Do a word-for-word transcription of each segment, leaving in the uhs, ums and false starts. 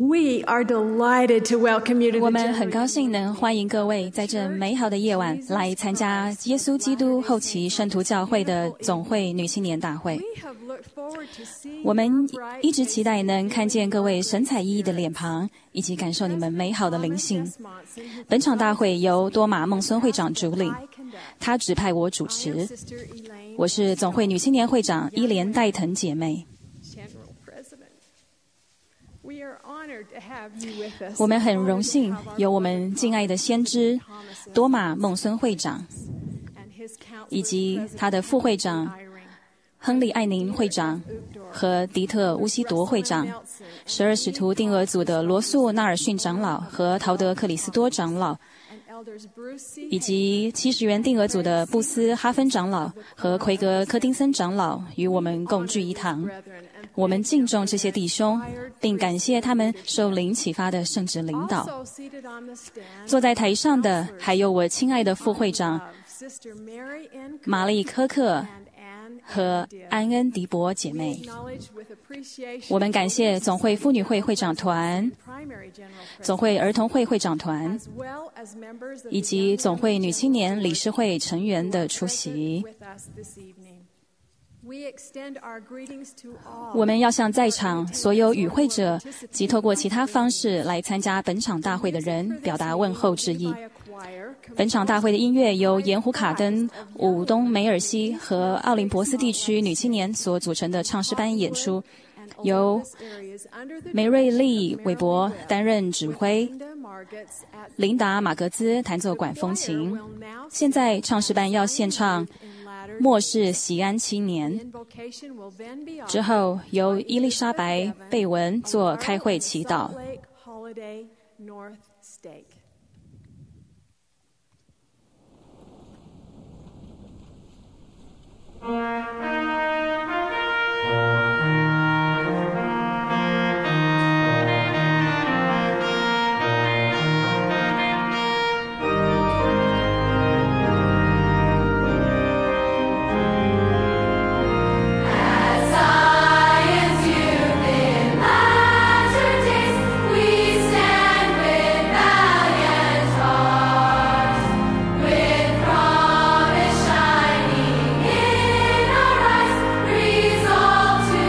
We are delighted to welcome you to the 我们很高兴能欢迎各位在这美好的夜晚来参加耶稣基督后期圣徒教会的总会女青年大会。我们一直期待能看见各位神采奕奕的脸庞，以及感受你们美好的灵性。本场大会由多马孟孙会长主领，他指派我主持。我是总会女青年会长伊莲戴腾姐妹。我们很荣幸有我们敬爱的先知多马孟孙会长，以及他的副会长亨利艾宁会长和迪特乌西铎会长，十二使徒定额组的罗素纳尔逊长老和陶德克里斯多长老，以及七十元定额组的布斯哈芬长老和奎格柯丁森长老与我们共聚一堂。我们敬重这些弟兄，并感谢他们受灵启发的圣职领导。坐在台上的还有我亲爱的副会长玛丽科克和安恩迪伯姐妹。我们感谢总会妇女会会长团、总会儿童会会长团以及总会女青年理事会成员的出席。我们要向在场所有与会者及透过其他方式来参加本场大会的人表达问候致意。本场大会的音乐由盐湖卡登、武东梅尔西和奥林博斯地区女青年所组成的唱诗班演出，由梅瑞利·韦伯担任指挥，琳达·马格兹弹奏管风琴。现在唱诗班要献唱末世喜安七年，之后由伊丽莎白·贝文做开会祈祷。 Resolve to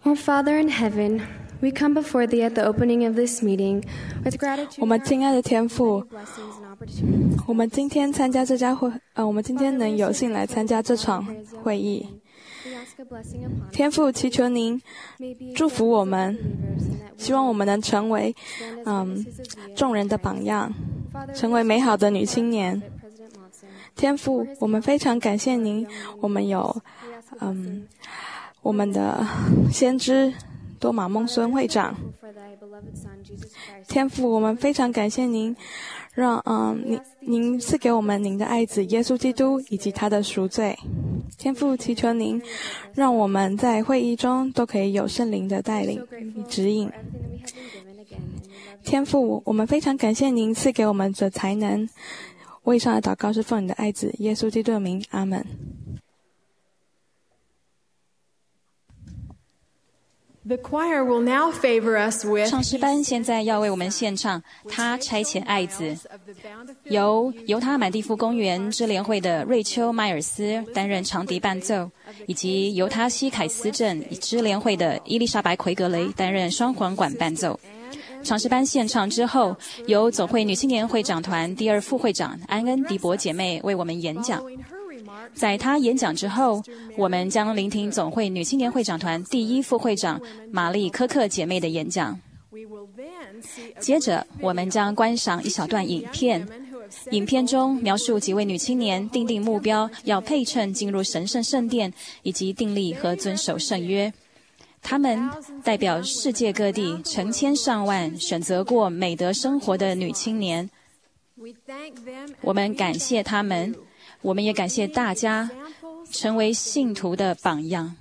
Our Father in heaven, we come before Thee at the opening of this meeting with gratitude. 我们亲爱的天父，我们今天参加这家会，呃，我们今天能有幸来参加这场会议。天父，祈求您祝福我们，希望我们能成为，嗯，众人的榜样，成为美好的女青年。天父，我们非常感谢您，我们有，嗯，我们的先知多马孟孙会长。天父，我们非常感谢您，让嗯您您赐给我们您的爱子耶稣基督以及他的赎罪。天父，祈求您让我们在会议中都可以有圣灵的带领与指引。天父，我们非常感谢您赐给我们的才能。我以上的祷告是奉你的爱子耶稣基督的名，阿们。 The choir will now favor us with 唱诗班现在要为我们献唱他差遣爱子，由犹他满地夫公园支联会的瑞秋·迈尔斯担任长笛伴奏，以及犹他西凯斯镇支联会的伊丽莎白·奎格雷担任双簧管伴奏。唱诗班献唱之后，由总会女青年会长团第二副会长安恩·迪伯姐妹为我们演讲。在她演讲之后，我们将聆听总会女青年会长团第一副会长玛丽·科克姐妹的演讲。接着，我们将观赏一小段影片。影片中描述几位女青年订定目标，要配称进入神圣圣殿，以及订立和遵守圣约。她们代表世界各地成千上万选择过美德生活的女青年。我们感谢她们，我们也感谢大家成为信徒的榜样。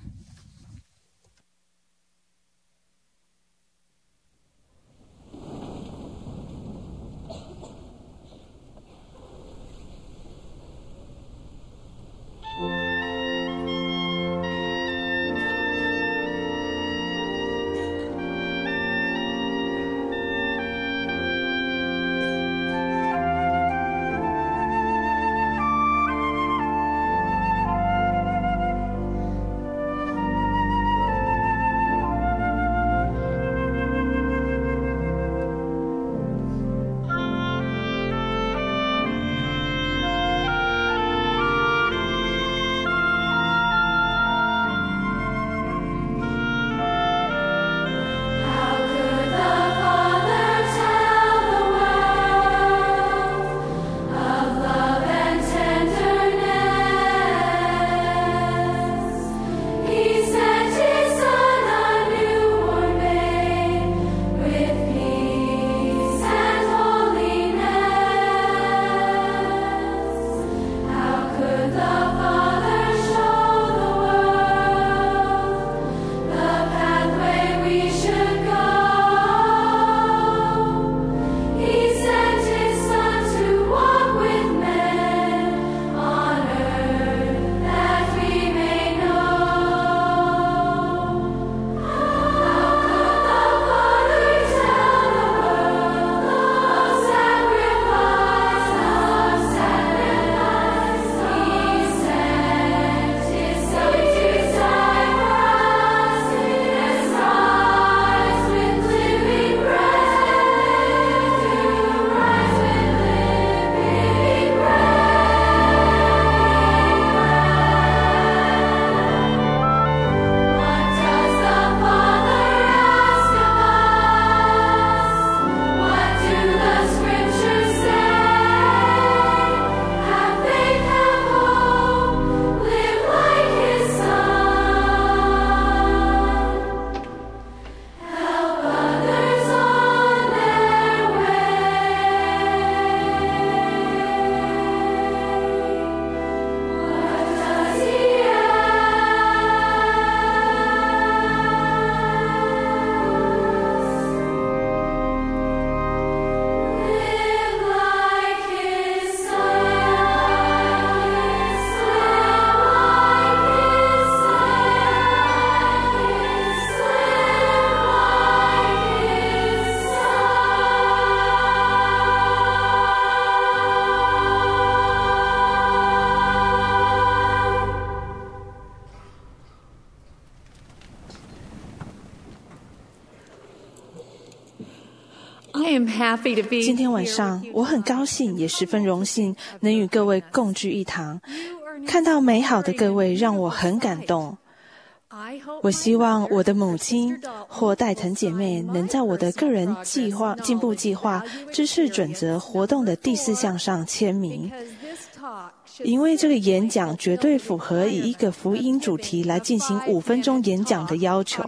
今天晚上我很高兴，也十分荣幸能与各位共聚一堂。看到美好的各位让我很感动。我希望我的母亲或带藤姐妹能在我的个人计划进步计划知识准则活动的第四项上签名，因为这个演讲绝对符合以一个福音主题来进行五分钟演讲的要求。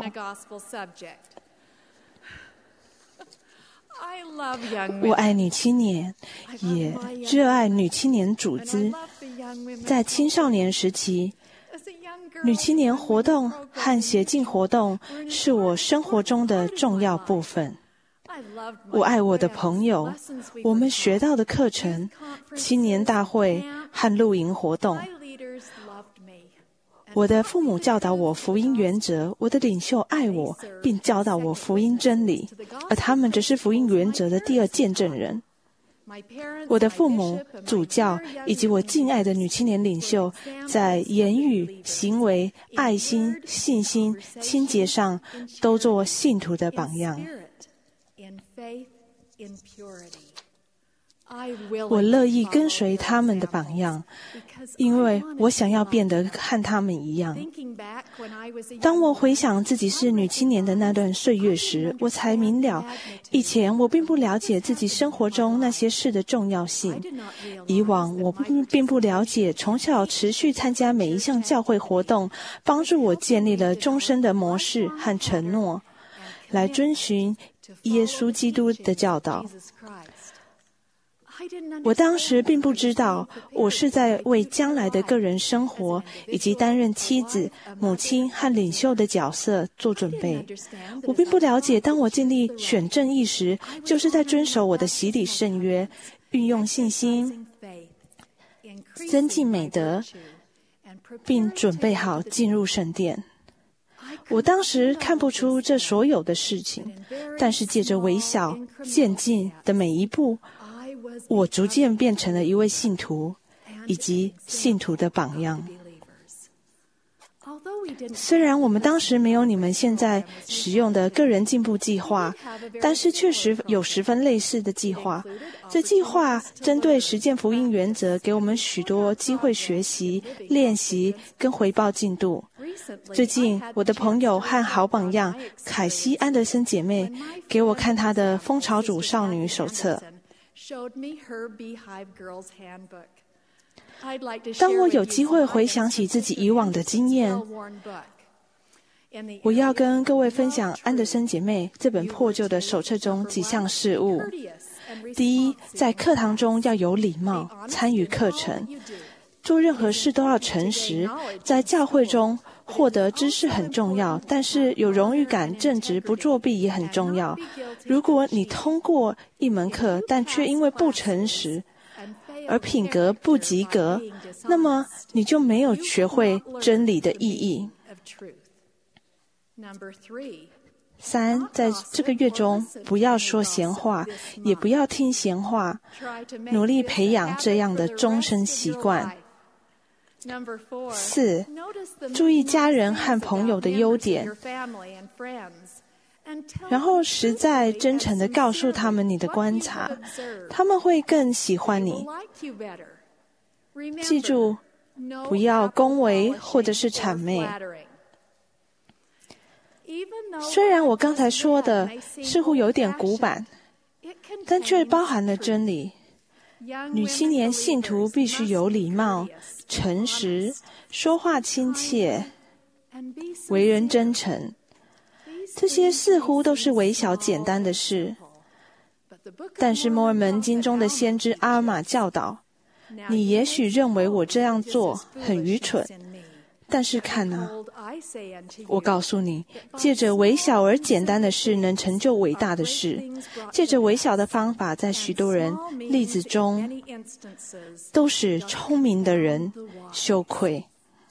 我爱女青年，也热爱女青年组织。在青少年时期，女青年活动和协进活动是我生活中的重要部分。我爱我的朋友，我们学到的课程、青年大会和露营活动。我的父母教导我福音原则，我的领袖爱我，并教导我福音真理，而他们只是福音原则的第二见证人。我的父母、主教以及我敬爱的女青年领袖，在言语、行为、爱心、信心、清洁上，都做信徒的榜样。我乐意跟随他们的榜样，因为我想要变得和他们一样。当我回想自己是女青年的那段岁月时，我才明了，以前我并不了解自己生活中那些事的重要性。以往我并不了解，从小持续参加每一项教会活动，帮助我建立了终身的模式和承诺，来遵循耶稣基督的教导。我当时并不知道，我是在为将来的个人生活以及担任妻子、母亲和领袖的角色做准备。我并不了解，当我尽力选正义时，就是在遵守我的洗礼圣约，运用信心，增进美德，并准备好进入圣殿。我当时看不出这所有的事情，但是借着微小渐进的每一步，我逐渐变成了一位信徒，以及信徒的榜样。虽然我们当时没有你们现在使用的个人进步计划，但是确实有十分类似的计划。这计划针对实践福音原则，给我们许多机会学习、练习跟回报进度。最近，我的朋友和好榜样凯西·安德森姐妹给我看她的蜂巢主少女手册。当我有机会回想起自己以往的经验，我要跟各位分享安德森姐妹这本破旧的手册中几项事务。第一，在课堂中要有礼貌，参与课程，做任何事都要诚实。在教会中获得知识很重要，但是有荣誉感、正直、不作弊也很重要。如果你通过一门课，但却因为不诚实而品格不及格，那么你就没有学会真理的意义。三，在这个月中，不要说闲话，也不要听闲话，努力培养这样的终身习惯。四，注意家人和朋友的优点，然后实在真诚地告诉他们你的观察，他们会更喜欢你。记住，不要恭维或者是谄媚。虽然我刚才说的似乎有点古板，但却包含了真理。女青年信徒必须有礼貌、诚实、说话亲切、为人真诚。这些似乎都是微小简单的事，但是摩尔门经中的先知阿尔玛教导，你也许认为我这样做很愚蠢，但是看啊，我告诉你，借着微小而简单的事能成就伟大的事。借着微小的方法，在许多人例子中都使聪明的人羞愧。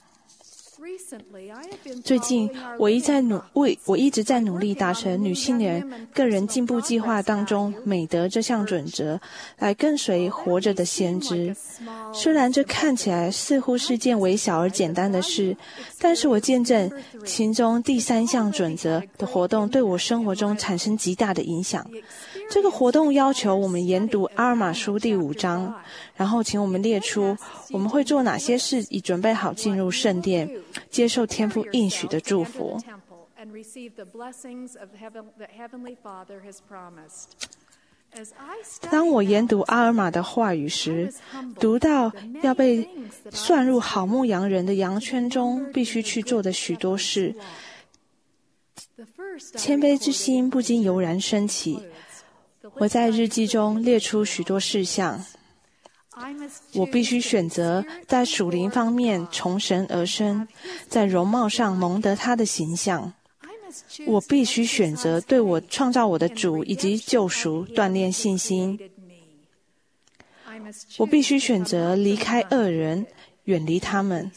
最近我一在努为我一直在努力达成女青年个人进步计划当中美德这项准则，来跟随活着的先知。虽然这看起来似乎是件微小而简单的事，但是我见证其中第三项准则的活动对我生活中产生极大的影响。 这个活动要求我们研读阿尔玛书第五章，然后请我们列出我们会做哪些事，以准备好进入圣殿，接受天父应许的祝福。当我研读阿尔玛的话语时，读到要被算入好牧羊人的羊圈中必须去做的许多事，谦卑之心不禁油然升起。我在日记中列出许多事项。我必须选择在属灵方面从神而生，在容貌上蒙得他的形象。我必须选择对我创造我的主以及救赎锻炼信心。我必须选择离开恶人，远离他们。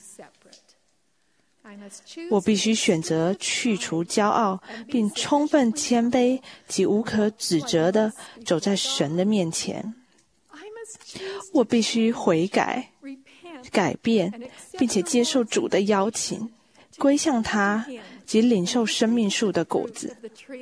我必须选择去除骄傲，并充分谦卑及无可指责地走在神的面前。我必须悔改、改变，并且接受主的邀请，归向他及领受生命树的果子。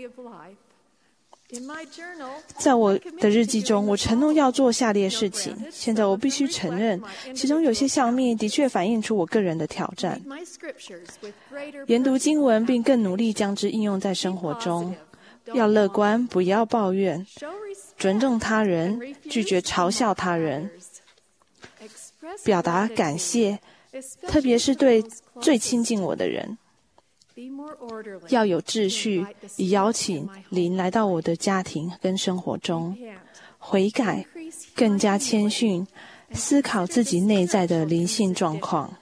在我的日记中，我承诺要做下列事情。现在我必须承认，其中有些项目的确反映出我个人的挑战。研读经文，并更努力将之应用在生活中。要乐观，不要抱怨，尊重他人，拒绝嘲笑他人，表达感谢，特别是对最亲近我的人。要有秩序，以邀请灵来到我的家庭跟生活中。悔改，更加谦逊，思考自己内在的灵性状况。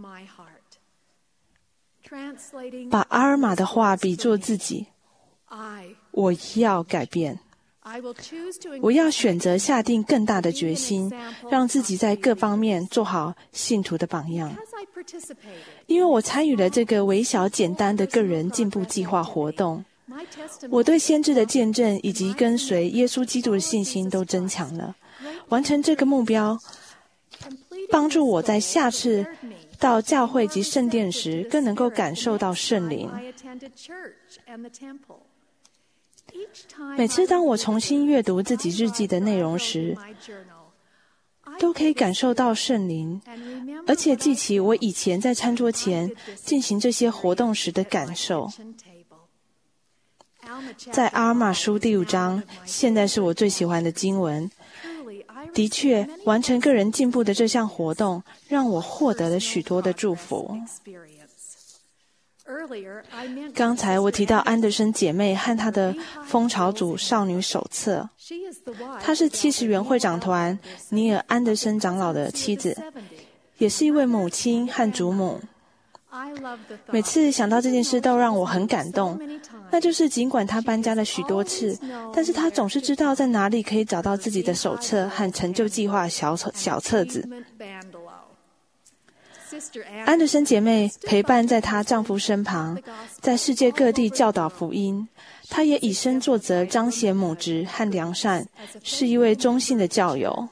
把阿尔玛的话比作自己，我要改变。我要选择下定更大的决心，让自己在各方面做好信徒的榜样。因为我参与了这个微小简单的个人进步计划活动，我对先知的见证以及跟随耶稣基督的信心都增强了。完成这个目标，帮助我在下次到教会及圣殿时更能够感受到圣灵。每次当我重新阅读自己日记的内容时，都可以感受到圣灵，而且记起我以前在餐桌前进行这些活动时的感受。在阿尔玛书第五章，现在是我最喜欢的经文。的确，完成个人进步的这项活动，让我获得了许多的祝福。刚才我提到安德森姐妹和她的蜂巢组少女手册，她是七十元会长团尼尔·安德森长老的妻子，也是一位母亲和祖母。每次想到这件事都让我很感动，那就是尽管她搬家了许多次，但是她总是知道在哪里可以找到自己的手册和成就计划小小册子。安德森姐妹陪伴在她丈夫身旁，在世界各地教导福音。她也以身作则，彰显母职和良善，是一位忠信的教友。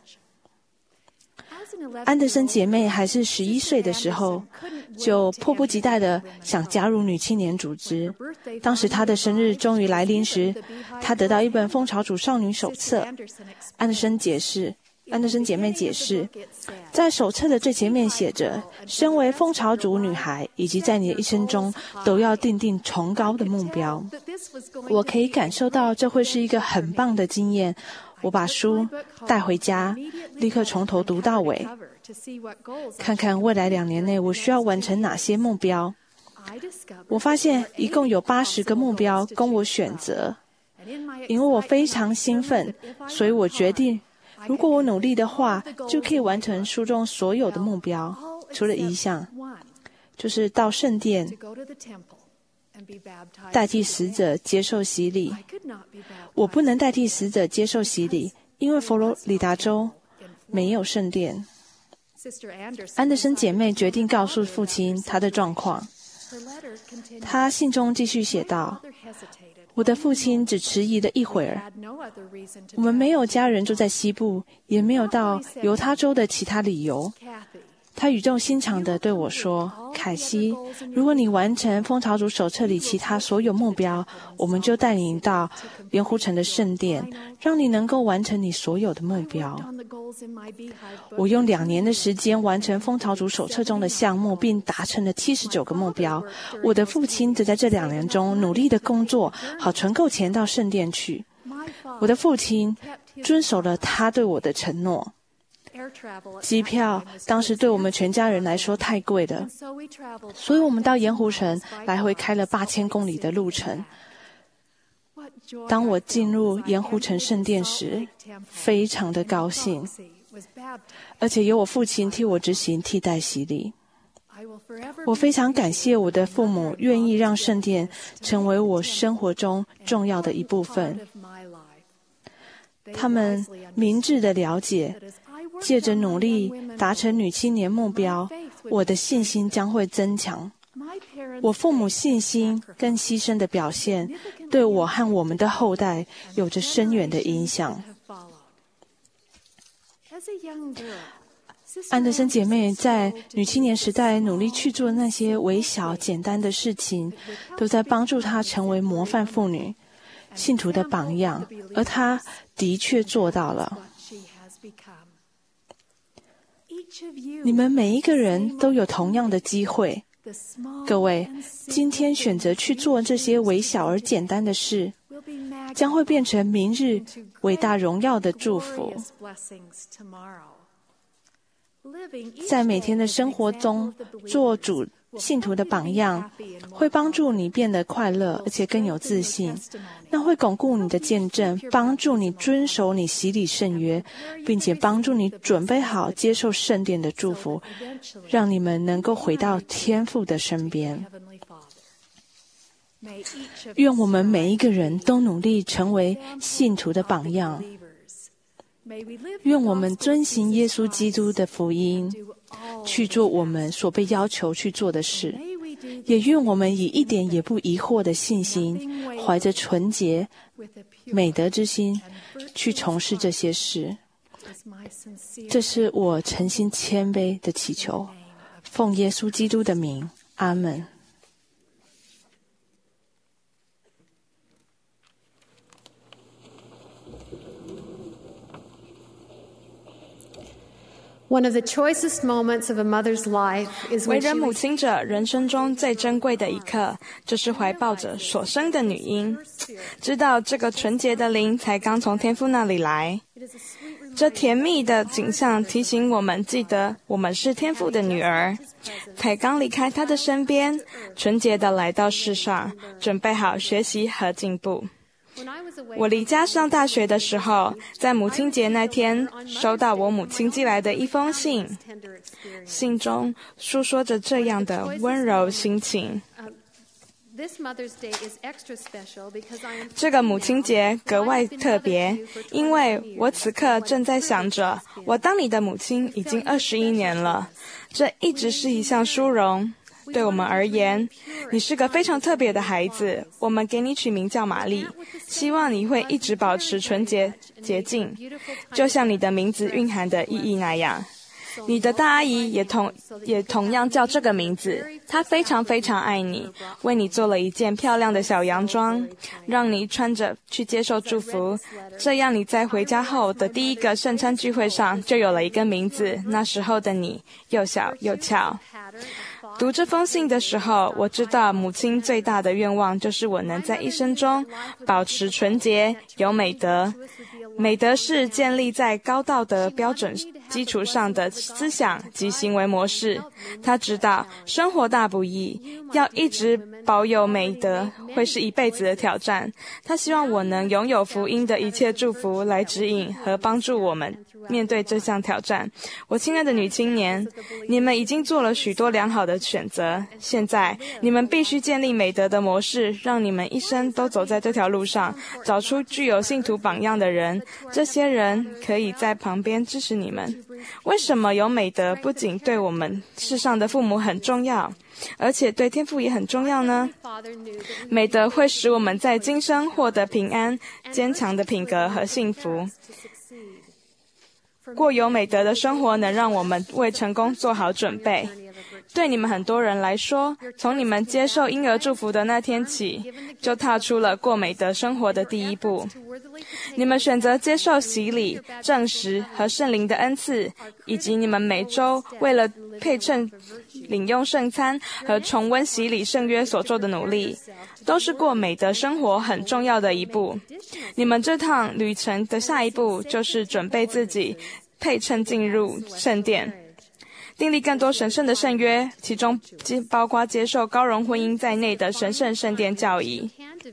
安德森姐妹还是十一岁的时候，就迫不及待地想加入女青年组织。当时她的生日终于来临时，她得到一本蜂巢组少女手册。安德森解释安德森姐妹解释，在手册的最前面写着，身为蜂巢族女孩，以及在你的一生中都要订定崇高的目标。我可以感受到这会是一个很棒的经验。我把书带回家，立刻从头读到尾，看看未来两年内我需要完成哪些目标。我发现一共有八十个目标供我选择。因为我非常兴奋，所以我决定如果我努力的话，就可以完成书中所有的目标，除了一项，就是到圣殿代替死者接受洗礼。我不能代替死者接受洗礼，因为佛罗里达州没有圣殿。安德森姐妹决定告诉父亲她的状况。她信中继续写道，我的父亲只迟疑了一会儿。我们没有家人住在西部，也没有到犹他州的其他理由。 他语重心长地对我说，凯西，如果你完成蜂巢组手册里其他所有目标，我们就带你到盐湖城的圣殿，让你能够完成你所有的目标。我用两年的时间完成蜂巢组手册中的项目，并达成了七十九个目标。我的父亲则在这两年中努力的工作，好存够钱到圣殿去。我的父亲遵守了他对我的承诺。机票当时对我们全家人来说太贵了，所以我们到盐湖城来回开了八千公里的路程。当我进入盐湖城圣殿时，非常的高兴，而且由我父亲替我执行替代洗礼。我非常感谢我的父母愿意让圣殿成为我生活中重要的一部分。他们明智的了解，借着努力达成女青年目标，我的信心将会增强。我父母信心跟牺牲的表现，对我和我们的后代有着深远的影响。安德森姐妹在女青年时代努力去做那些微小简单的事情，都在帮助她成为模范妇女、信徒的榜样，而她的确做到了。你们每一个人都有同样的机会。各位，今天选择去做这些微小而简单的事，将会变成明日伟大荣耀的祝福。在每天的生活中做主信徒的榜样，会帮助你变得快乐，而且更有自信。那会巩固你的见证，帮助你遵守你洗礼圣约，并且帮助你准备好接受圣殿的祝福，让你们能够回到天父的身边。愿我们每一个人都努力成为信徒的榜样。愿我们遵行耶稣基督的福音，去做我们所被要求去做的事。也愿我们以一点也不疑惑的信心，怀着纯洁、美德之心，去从事这些事。这是我诚心谦卑的祈求，奉耶稣基督的名，阿们。 One of the choicest moments of a mother's life is 为 when 人 she 母亲者人生中最珍贵的一刻，就是怀抱着所生的女婴，知道这个纯洁的灵才刚从天父那里来。这甜蜜的景象提醒我们记得我们是天父的女儿，才刚离开他的身边，纯洁的来到世上，准备好学习和进步。我离家上大学的时候，在母亲节那天收到我母亲寄来的一封信，信中诉说着这样的温柔心情。这个母亲节格外特别，因为我此刻正在想着，我当你的母亲已经二十一年了，这一直是一项殊荣。对我们而言，你是个非常特别的孩子，我们给你取名叫玛丽，希望你会一直保持纯洁洁净，就像你的名字蕴含的意义那样。你的大阿姨也同也同样叫这个名字，她非常非常爱你，为你做了一件漂亮的小洋装，让你穿着去接受祝福，这样你在回家后的第一个圣餐聚会上就有了一个名字，那时候的你又小又俏。读这封信的时候，我知道母亲最大的愿望就是我能在一生中保持纯洁、有美德。美德是建立在高道德标准基础上的思想及行为模式。他知道生活大不易，要一直保有美德会是一辈子的挑战。他希望我能拥有福音的一切祝福来指引和帮助我们面对这项挑战。我亲爱的女青年，你们已经做了许多良好的选择，现在你们必须建立美德的模式，让你们一生都走在这条路上，找出具有信徒榜样的人，这些人可以在旁边支持你们。为什么有美德不仅对我们世上的父母很重要，而且对天父也很重要呢？美德会使我们在今生获得平安、坚强的品格和幸福。 过有美德的生活能让我们为成功做好准备。对你们很多人来说，从你们接受婴儿祝福的那天起，就踏出了过美德生活的第一步。你们选择接受洗礼、证实和圣灵的恩赐，以及你们每周为了配称领用圣餐和重温洗礼圣约所做的努力，都是过美德生活很重要的一步。你们这趟旅程的下一步就是准备自己配称进入圣殿，订立更多神圣的圣约，其中包括接受高荣婚姻在内的神圣圣殿教义。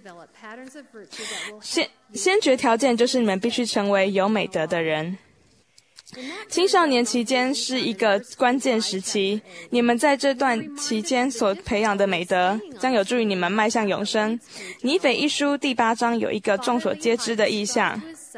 先先决条件就是你们必须成为有美德的人。青少年期间是一个关键时期，你们在这段期间所培养的美德将有助于你们迈向永生。尼腓一书第八章有一个众所皆知的意象，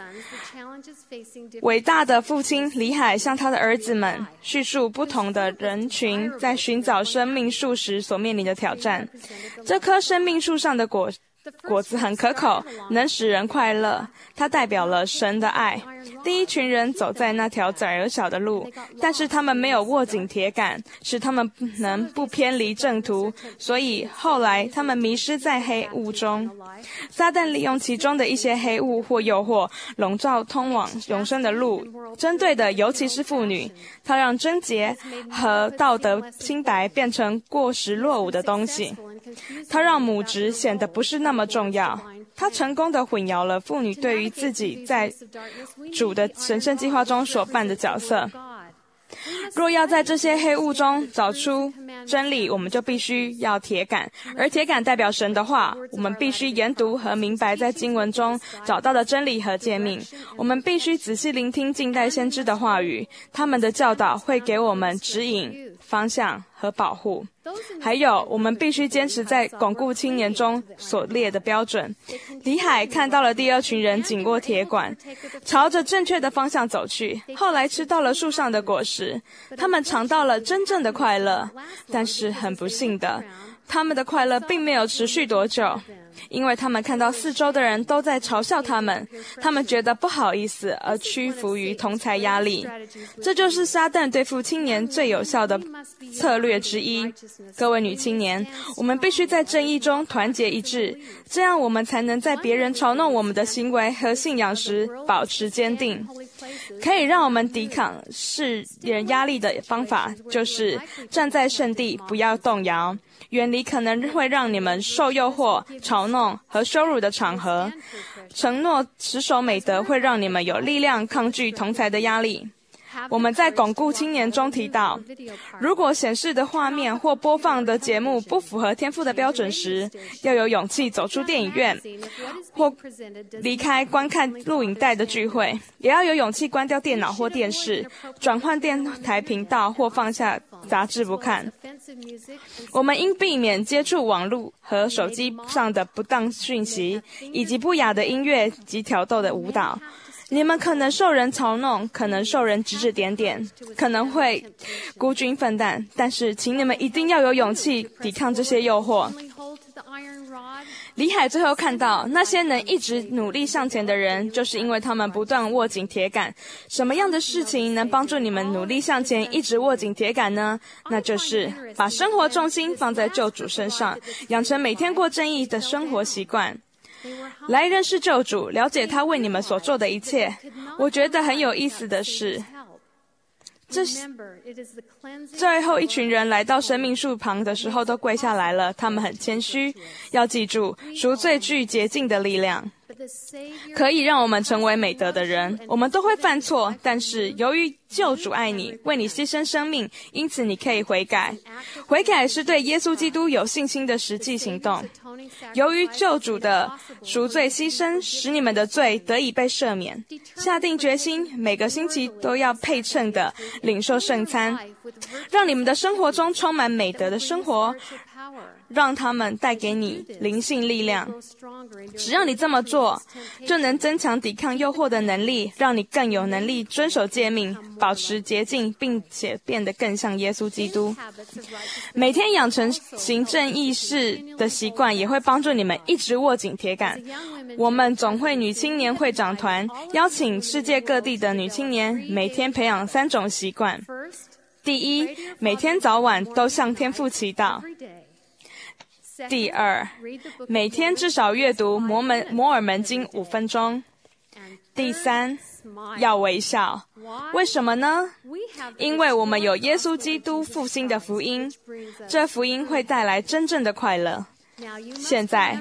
伟大的父亲李海向他的儿子们叙述不同的人群在寻找生命树时所面临的挑战。这棵生命树上的果果子很可口，能使人快乐，它代表了神的爱。第一群人走在那条窄而小的路，但是他们没有握紧铁杆，使他们能不偏离正途，所以后来他们迷失在黑雾中。撒旦利用其中的一些黑雾或诱惑，笼罩通往永生的路，针对的尤其是妇女。他让贞洁和道德清白变成过时落伍的东西，他让母职显得不是那么重要。他成功地混淆了妇女对于自己在主的神圣计划中所扮的角色。若要在这些黑雾中找出真理，我们就必须要铁杆，而铁杆代表神的话。我们必须研读和明白在经文中找到的真理和诫命。我们必须仔细聆听近代先知的话语，他们的教导会给我们指引、方向和保护。还有，我们必须坚持在巩固青年中所列的标准。李海看到了第二群人紧握铁管，朝着正确的方向走去，后来吃到了树上的果实，他们尝到了真正的快乐。但是很不幸的，他们的快乐并没有持续多久，因为他们看到四周的人都在嘲笑他们，他们觉得不好意思而屈服于同侪压力。这就是撒旦对付青年最有效的策略之一。各位女青年，我们必须在正义中团结一致，这样我们才能在别人嘲弄我们的行为和信仰时保持坚定。可以让我们抵抗世人压力的方法，就是站在圣地，不要动摇，远离可能会让你们受诱惑、嘲弄和羞辱的场合。承诺持守美德会让你们有力量抗拒同侪的压力。我们在巩固青年中提到，如果显示的画面或播放的节目不符合天父的标准时，要有勇气走出电影院或离开观看录影带的聚会，也要有勇气关掉电脑或电视，转换电台频道或放下杂志不看。我们应避免接触网络和手机上的不当讯息，以及不雅的音乐及挑逗的舞蹈。你们可能受人嘲弄，可能受人指指点点，可能会孤军奋战，但是请你们一定要有勇气抵抗这些诱惑。李海最后看到，那些能一直努力向前的人，就是因为他们不断握紧铁杆。什么样的事情能帮助你们努力向前，一直握紧铁杆呢？那就是把生活重心放在救主身上，养成每天过正义的生活习惯。来认识救主，了解他为你们所做的一切。我觉得很有意思的是，这最后一群人来到生命树旁的时候都跪下来了，他们很谦虚。要记住，赎罪具洁净的力量，可以让我们成为美德的人。我们都会犯错，但是由于救主爱你，为你牺牲生命，因此你可以悔改。悔改是对耶稣基督有信心的实际行动。由于救主的赎罪牺牲，使你们的罪得以被赦免，下定决心每个星期都要配称的领受圣餐，让你们的生活中充满美德的生活， 让他们带给你灵性力量。只要你这么做，就能增强抵抗诱惑的能力，让你更有能力遵守诫命，保持洁净，并且变得更像耶稣基督。每天养成行正义事的习惯，也会帮助你们一直握紧铁杆。我们总会女青年会长团邀请世界各地的女青年每天培养三种习惯。第一，每天早晚都向天父祈祷。第二，每天至少阅读摩门摩尔门经五分钟。第三，要微笑。为什么呢？因为我们有耶稣基督复兴的福音，这福音会带来真正的快乐。现在，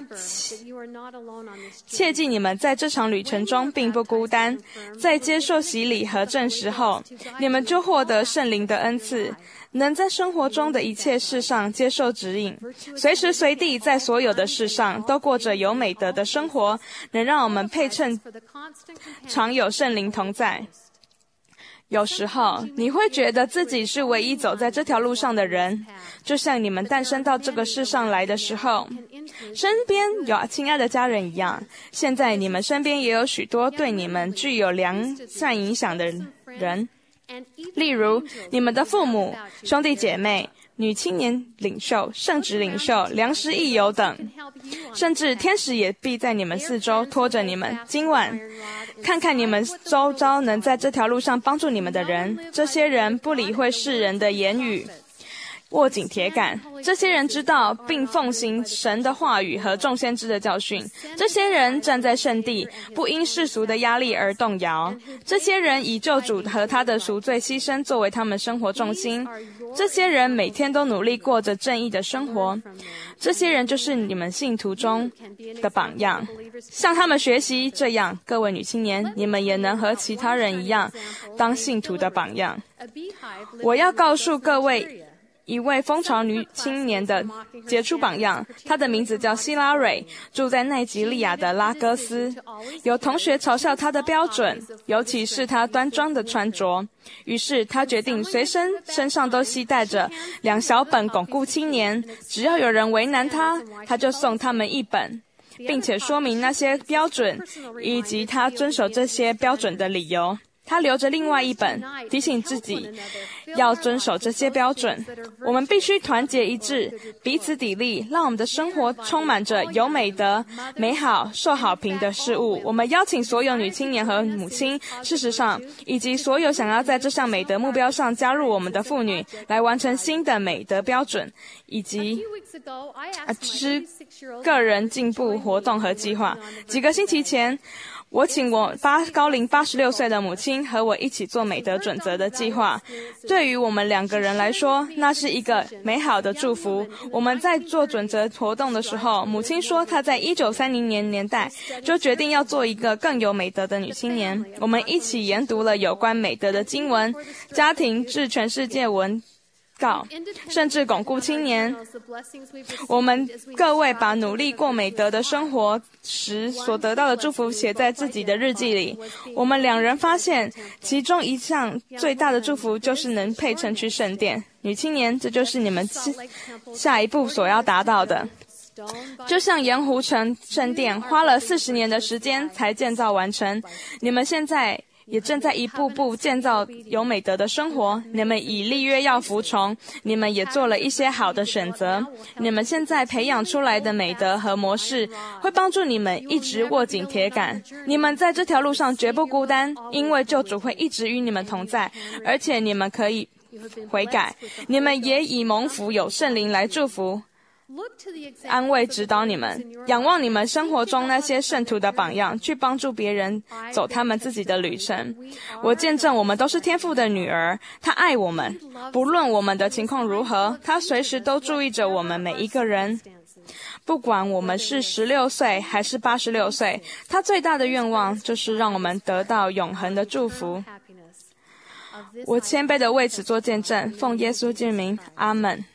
切记你们在这场旅程中并不孤单。在接受洗礼和证实后，你们就获得圣灵的恩赐，能在生活中的一切事上接受指引，随时随地在所有的事上都过着有美德的生活，能让我们配称常有圣灵同在。有时候你会觉得自己是唯一走在这条路上的人，就像你们诞生到这个世上来的时候，身边有亲爱的家人一样。现在你们身边也有许多对你们具有良善影响的人，例如你们的父母、兄弟姐妹、女青年领袖、圣职领袖、良师益友等，甚至天使也必在你们四周拖着你们。今晚看看你们周遭能在这条路上帮助你们的人，这些人不理会世人的言语，握紧铁杆。这些人知道并奉行神的话语和众先知的教训。这些人站在圣地，不因世俗的压力而动摇。这些人以救主和他的赎罪牺牲作为他们生活重心。这些人每天都努力过着正义的生活。这些人就是你们信徒中的榜样，向他们学习，这样各位女青年，你们也能和其他人一样当信徒的榜样。我要告诉各位一位风潮女青年的杰出榜样，她的名字叫希拉蕊，住在奈及利亚的拉各斯。有同学嘲笑她的标准，尤其是她端庄的穿着，于是她决定随身身上都携带着两小本巩固青年，只要有人为难她，她就送他们一本，并且说明那些标准以及她遵守这些标准的理由。他留着另外一本，提醒自己要遵守这些标准。我们必须团结一致，彼此砥砺，让我们的生活充满着有美德、美好、受好评的事物。我们邀请所有女青年和母亲，事实上，以及所有想要在这项美德目标上加入我们的妇女，来完成新的美德标准，以及啊之个人进步活动和计划。几个星期前，我请我八高龄八十六岁的母亲和我一起做美德准则的计划。对于我们两个人来说，那是一个美好的祝福。我们在做准则活动的时候，母亲说她在一九三零年年代就决定要做一个更有美德的女青年。我们一起研读了有关美德的经文，家庭至全世界文告，甚至巩固青年。我们各位把努力过美德的生活时所得到的祝福写在自己的日记里。我们两人发现，其中一项最大的祝福就是能配称去圣殿。女青年，这就是你们下一步所要达到的。就像盐湖城圣殿花了四十年的时间才建造完成，你们现在也正在一步步建造有美德的生活。你们以立约要服从，你们也做了一些好的选择。你们现在培养出来的美德和模式会帮助你们一直握紧铁杆。你们在这条路上绝不孤单，因为救主会一直与你们同在，而且你们可以悔改。你们也以蒙福有圣灵来祝福、安慰指导你们，仰望你们生活中那些圣徒的榜样，去帮助别人走他们自己的旅程。我见证我们都是天父的女儿，他爱我们，不论我们的情况如何，他随时都注意着我们每一个人。不管我们是十六岁还是八十六岁，他最大的愿望就是让我们得到永恒的祝福。我谦卑的为此做见证，奉耶稣之名，阿们。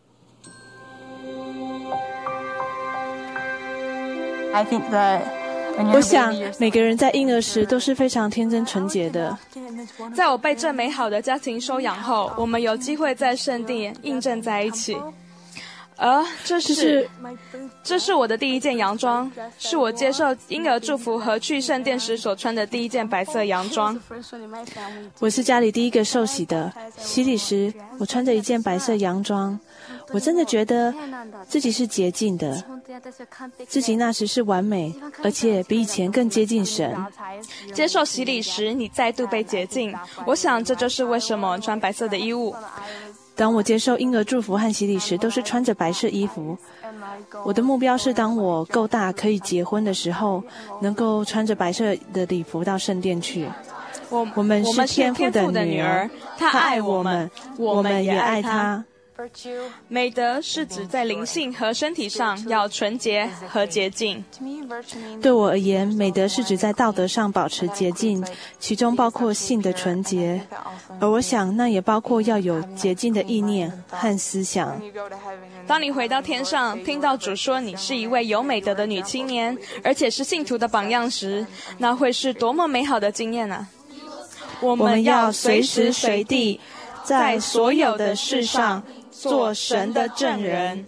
I think that 我想每个人在婴儿时都是非常天真纯洁的。 在我被这美好的家庭收养后，我们有机会在圣地印证在一起。而这是这是我的第一件洋装，是我接受婴儿祝福和去圣殿时所穿的第一件白色洋装。 我是家里第一个受洗的，洗礼时我穿着一件白色洋装，我真的觉得自己是洁净的，自己那时是完美，而且比以前更接近神。 接受洗礼时，你再度被洁净，我想这就是为什么穿白色的衣物。 当我接受婴儿祝福和洗礼时，都是穿着白色衣服。我的目标是当我够大可以结婚的时候，能够穿着白色的礼服到圣殿去。 我我们是天父的女儿，他爱我们，我们也爱他。 美德是指在灵性和身体上要纯洁和洁净。 对我而言，美德是指在道德上保持洁净，其中包括性的纯洁，而我想那也包括要有洁净的意念和思想。 当你回到天上，听到主说你是一位有美德的女青年，而且是信徒的榜样时，那会是多么美好的经验啊！我们要随时随地在所有的事上做神的证人，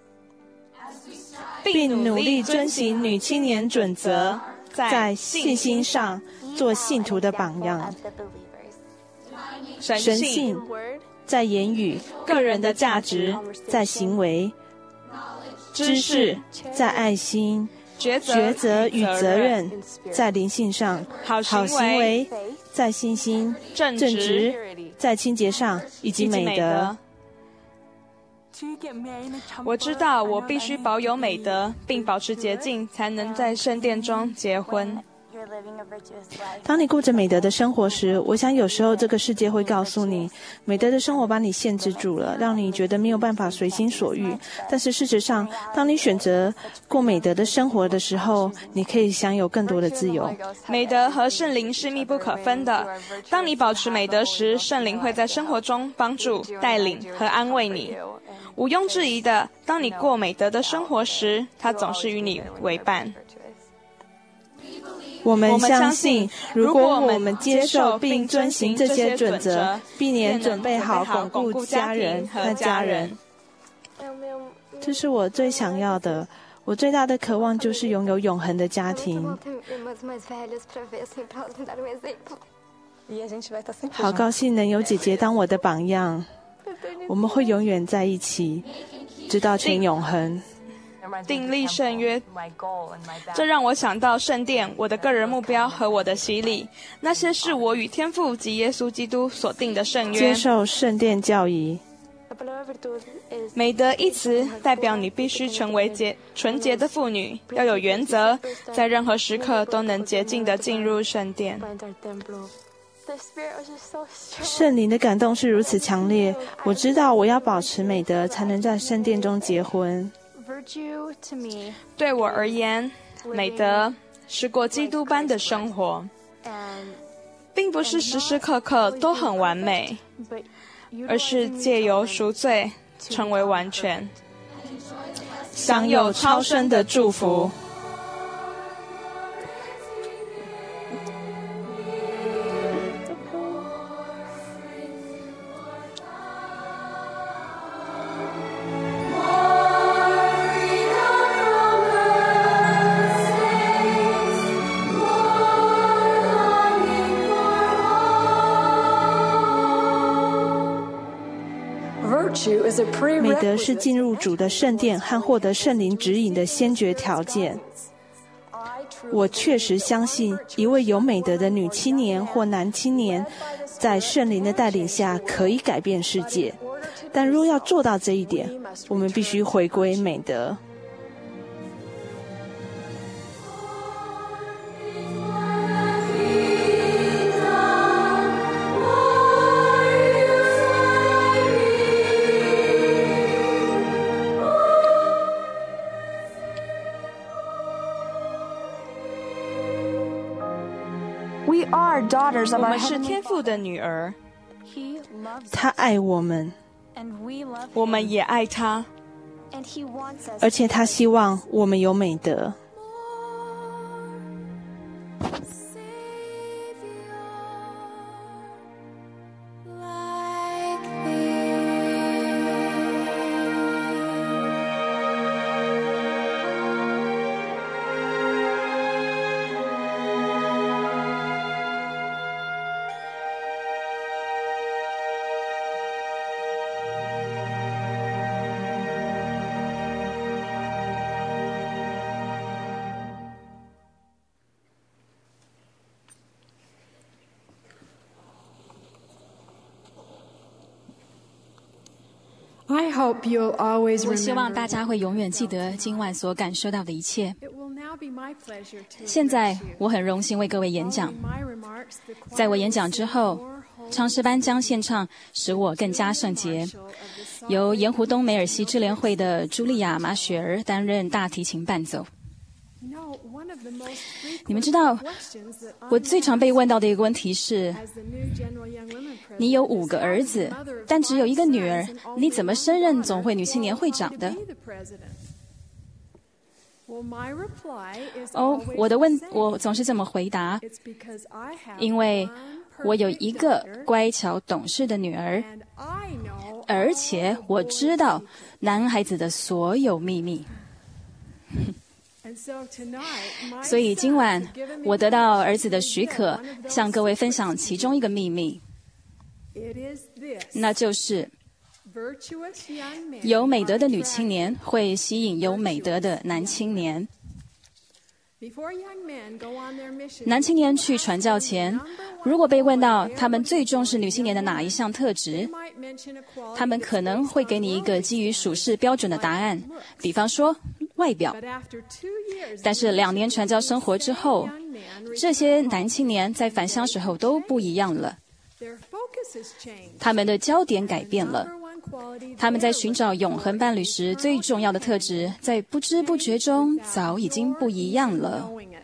并努力遵行女青年准则，在信心上做信徒的榜样。神性在言语，个人的价值在行为，知识在爱心，抉择与责任在灵性上，好行为在信心，正直在清洁上，以及美德。 我知道我必须保有美德，并保持洁净，才能在圣殿中结婚。 当你过着美德的生活时，我想有时候这个世界会告诉你，美德的生活把你限制住了，让你觉得没有办法随心所欲。但是事实上，当你选择过美德的生活的时候，你可以享有更多的自由。 美德和圣灵是密不可分的。当你保持美德时，圣灵会在生活中帮助、带领和安慰你。毋庸置疑的，当你过美德的生活时，它总是与你为伴。 我们相信，如果我们接受并遵行这些准则，必能准备好巩固家人和家人。这是我最想要的。我最大的渴望就是拥有永恒的家庭。好高兴能有姐姐当我的榜样，我们会永远在一起，直到全永恒。 订立圣约，这让我想到圣殿、我的个人目标和我的洗礼，那些是我与天父及耶稣基督所定的圣约。 接受圣殿教义。 美德一词代表你必须成为洁纯洁的妇女，要有原则，在任何时刻都能洁净地进入圣殿。 圣灵的感动是如此强烈，我知道我要保持美德，才能在圣殿中结婚。 对我而言，美德是过基督般的生活，并不是时时刻刻都很完美，而是借由赎罪成为完全，享有超生的祝福。 美德是进入主的圣殿和获得圣灵指引的先决条件。我确实相信，一位有美德的女青年或男青年，在圣灵的带领下可以改变世界。但若要做到这一点，我们必须回归美德。 我们是天父的女儿， 他爱我们， 我们也爱他， 而且他希望我们有美德。 I hope you'll always 我希望 remember. 大家会永远记得今晚所感受到的一切。 It will now be my pleasure to 现在 address you. 我很荣幸为各位演讲。 Following my remarks, the choir 在我演讲之后 will sing more holy 唱诗班将献唱《使我更加圣洁》， marshal of the song. 由盐湖东梅尔西支联会的茱莉亚·马雪儿担任大提琴伴奏。 You know, one of the most 你们 frequent 知道， questions that 我 I'm 最常被问到的一个问题是： as the new General Young Women president 你有五个儿子，但只有一个女儿，你怎么升任总会女青年会长的？ Well, my reply is 哦， always 我的问 the same. 我总是这么回答， It's because I have 因为 one 我有一 perfect 个 daughter, 乖巧懂事的女儿， and I know 而且 all 我 the 知 boys' 道 secrets. 男孩子的所有秘密。 And so tonight, my 所以今晚 sons have given me 我得到 permission 儿子的 to 许 reveal 可 one of，those 向各位分享 secrets 其中一个秘密， It is this. 那就是 Virtuous young men 有美德的女 are 青年会吸引有美德的男青年。 Before young men go on their mission, 男青年去传教前，如果被问到他们最重视女青年的哪一项特 they 质， might mention a quality 他们 that's 可能 based 会 on 给你一个 worldly 基于属 standards, 世标准的答案 like looks. 比方说外表。 But after two years, 但是两年传教生活之后， young men 这些男青年在返乡时候都不一样了， their focus has changed. 他们的焦点改变了。 Number one quality 他们在 they're 寻找 looking 永恒 for 伴侣 is 时，最重要的特质，在不知不觉中早已经不一样了。 knowing it.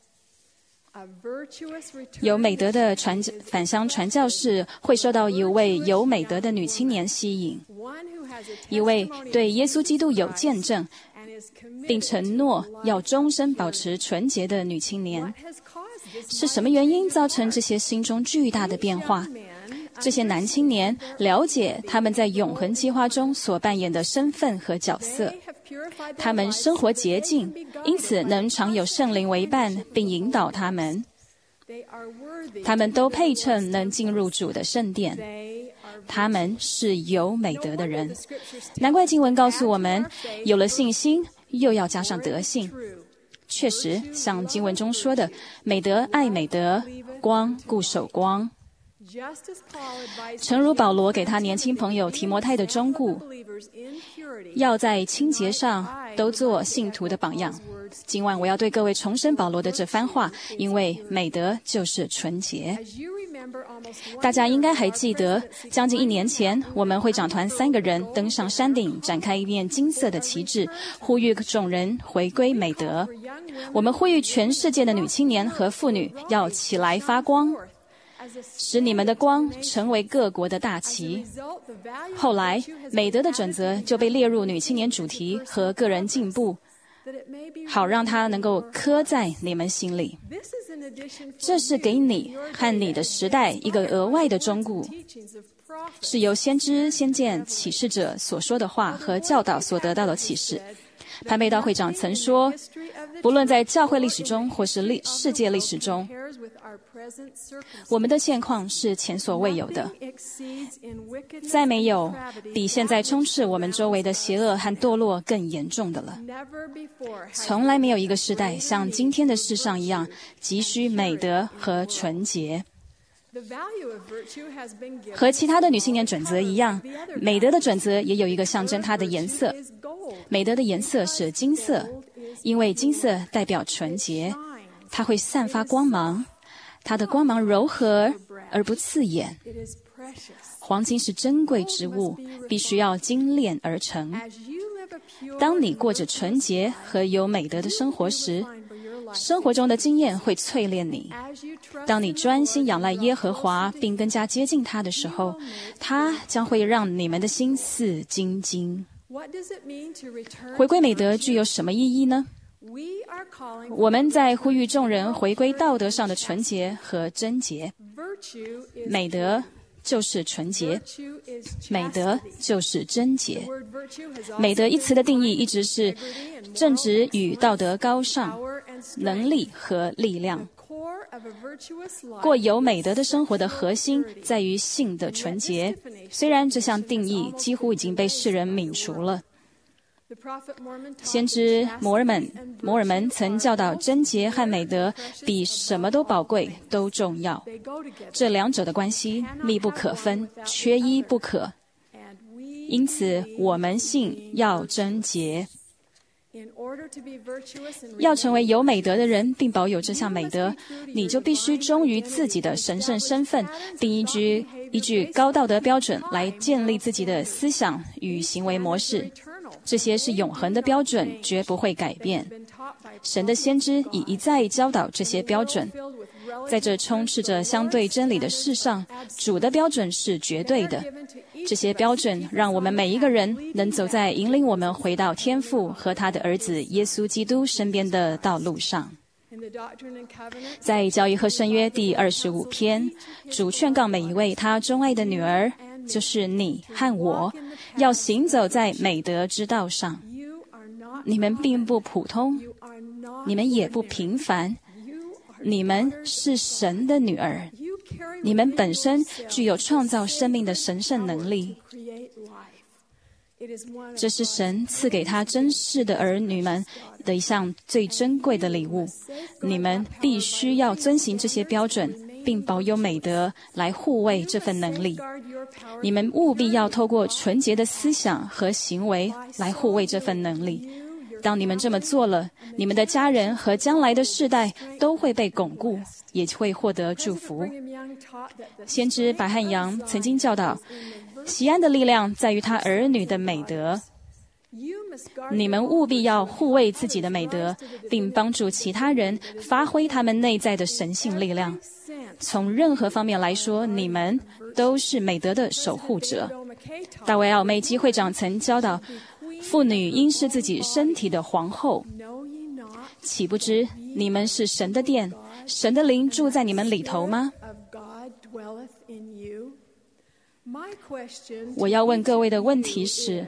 A virtuous return 有美德的传返乡传教士会受到一位有美德的女青年吸引， one who has a 一位 testimony 对耶稣基督有见证， and is committed 并承诺 to 要 life 终身保持纯洁的女青年。 What has caused this 是什么原因造成这些心中巨大的变化？ young men 这些男青年了解他们在永恒计划中所扮演的身份和角色， they have purified 他 their 们 lives 生活 so that 洁 they 净 can be， 因此 guided by 能常有圣灵为伴，并引导他们。 They are worthy 他们都 to be 配 the 称 Lord's 能进入主的圣殿， They are 他们是有美 No 德的 wonder 人 the。scriptures tell 难怪 us 经文告诉 add 我 to 们 our，faith 有了信心，又要加上 for it 德 is 性。 true. 确实，像经文中说的，美德爱美德，光固守光。 Just as Paul advised 诚如保罗给他年轻朋友提摩太的忠告， believers in purity, 要在清洁上都做信徒的榜样。今晚我要对各位重申保罗的这番话，因为美德就是纯洁。 as you remember almost one 大家应该 year 还 ago, 记得， President 将近一年前，我们会长团三个人登上山顶，展开一面金色的旗帜，呼吁众人回归美德。 for young women 我们呼吁全世界的女青年和妇女要起来发光， as a 使你们的光成为各国的大旗。 result, the value 后来， of virtue has 美德的 been 准 added 则 to 就被列入女青年主题和个人进步， that it may be 好让它能够 written in your 刻在你们心里。 This is an addition for 这是给 you 你 in your 和你的时代一个额外的忠告， teachings of prophets. 是由先知、先见、启示者所说的话和教导所得到的启示。潘贝道会长曾说，不论在教会历史中或是历世界历史中，我们的现况是前所未有的。再没有比现在充斥我们周围的邪恶和堕落更严重的了。从来没有一个时代像今天的世上一样急需美德和纯洁。和其他的女青年准则一样，美德的准则也有一个象征它的颜色。美德的颜色是金色，因为金色代表纯洁，它会散发光芒，它的光芒柔和而不刺眼。黄金是珍贵之物，必须要精炼而成。当你过着纯洁和有美德的生活时，生活中的经验会淬炼你。当你专心仰赖耶和华，并更加接近他的时候，他将会让你们的心似金晶。回归美德具有什么意义呢？我们在呼吁众人回归道德上的纯洁和贞洁。美德就是纯洁，美德就是贞洁。美德一词的定义一直是正直与道德高尚、能力和力量。过有美德的生活的核心在于性的纯洁，虽然这项定义几乎已经被世人泯除了。先知摩尔门摩尔门曾教导贞洁和美德比什么都宝贵都重要，这两者的关系密不可分，缺一不可。 因此我们信要贞洁。要成为有美德的人，并保有这项美德，你就必须忠于自己的神圣身份，并依据依据高道德标准来建立自己的思想与行为模式。这些是永恒的标准，绝不会改变。神的先知已一再教导这些标准。在这充斥着相对真理的世上，主的标准是绝对的。这些标准让我们每一个人能走在引领我们回到天父和他的儿子耶稣基督身边的道路上。在教义和圣约第二十五篇，主劝告每一位他钟爱的女儿，就是你和我，要行走在美德之道上。你们并不普通，你们也不平凡，你们是神的女儿，你们本身具有创造生命的神圣能力。这是神赐给他真实的儿女们的一项最珍贵的礼物。你们必须要遵行这些标准，并保有美德来护卫这份能力。你们务必要透过纯洁的思想和行为来护卫这份能力。当你们这么做了，你们的家人和将来的世代都会被巩固，也会获得祝福。先知白汉阳曾经教导，锡安的力量在于他儿女的美德。你们务必要护卫自己的美德，并帮助其他人发挥他们内在的神性力量。从任何方面来说，你们都是美德的守护者。大卫奥梅基会长曾教导，妇女应是自己身体的皇后。岂不知你们是神的殿，神的灵住在你们里头吗？我要问各位的问题是，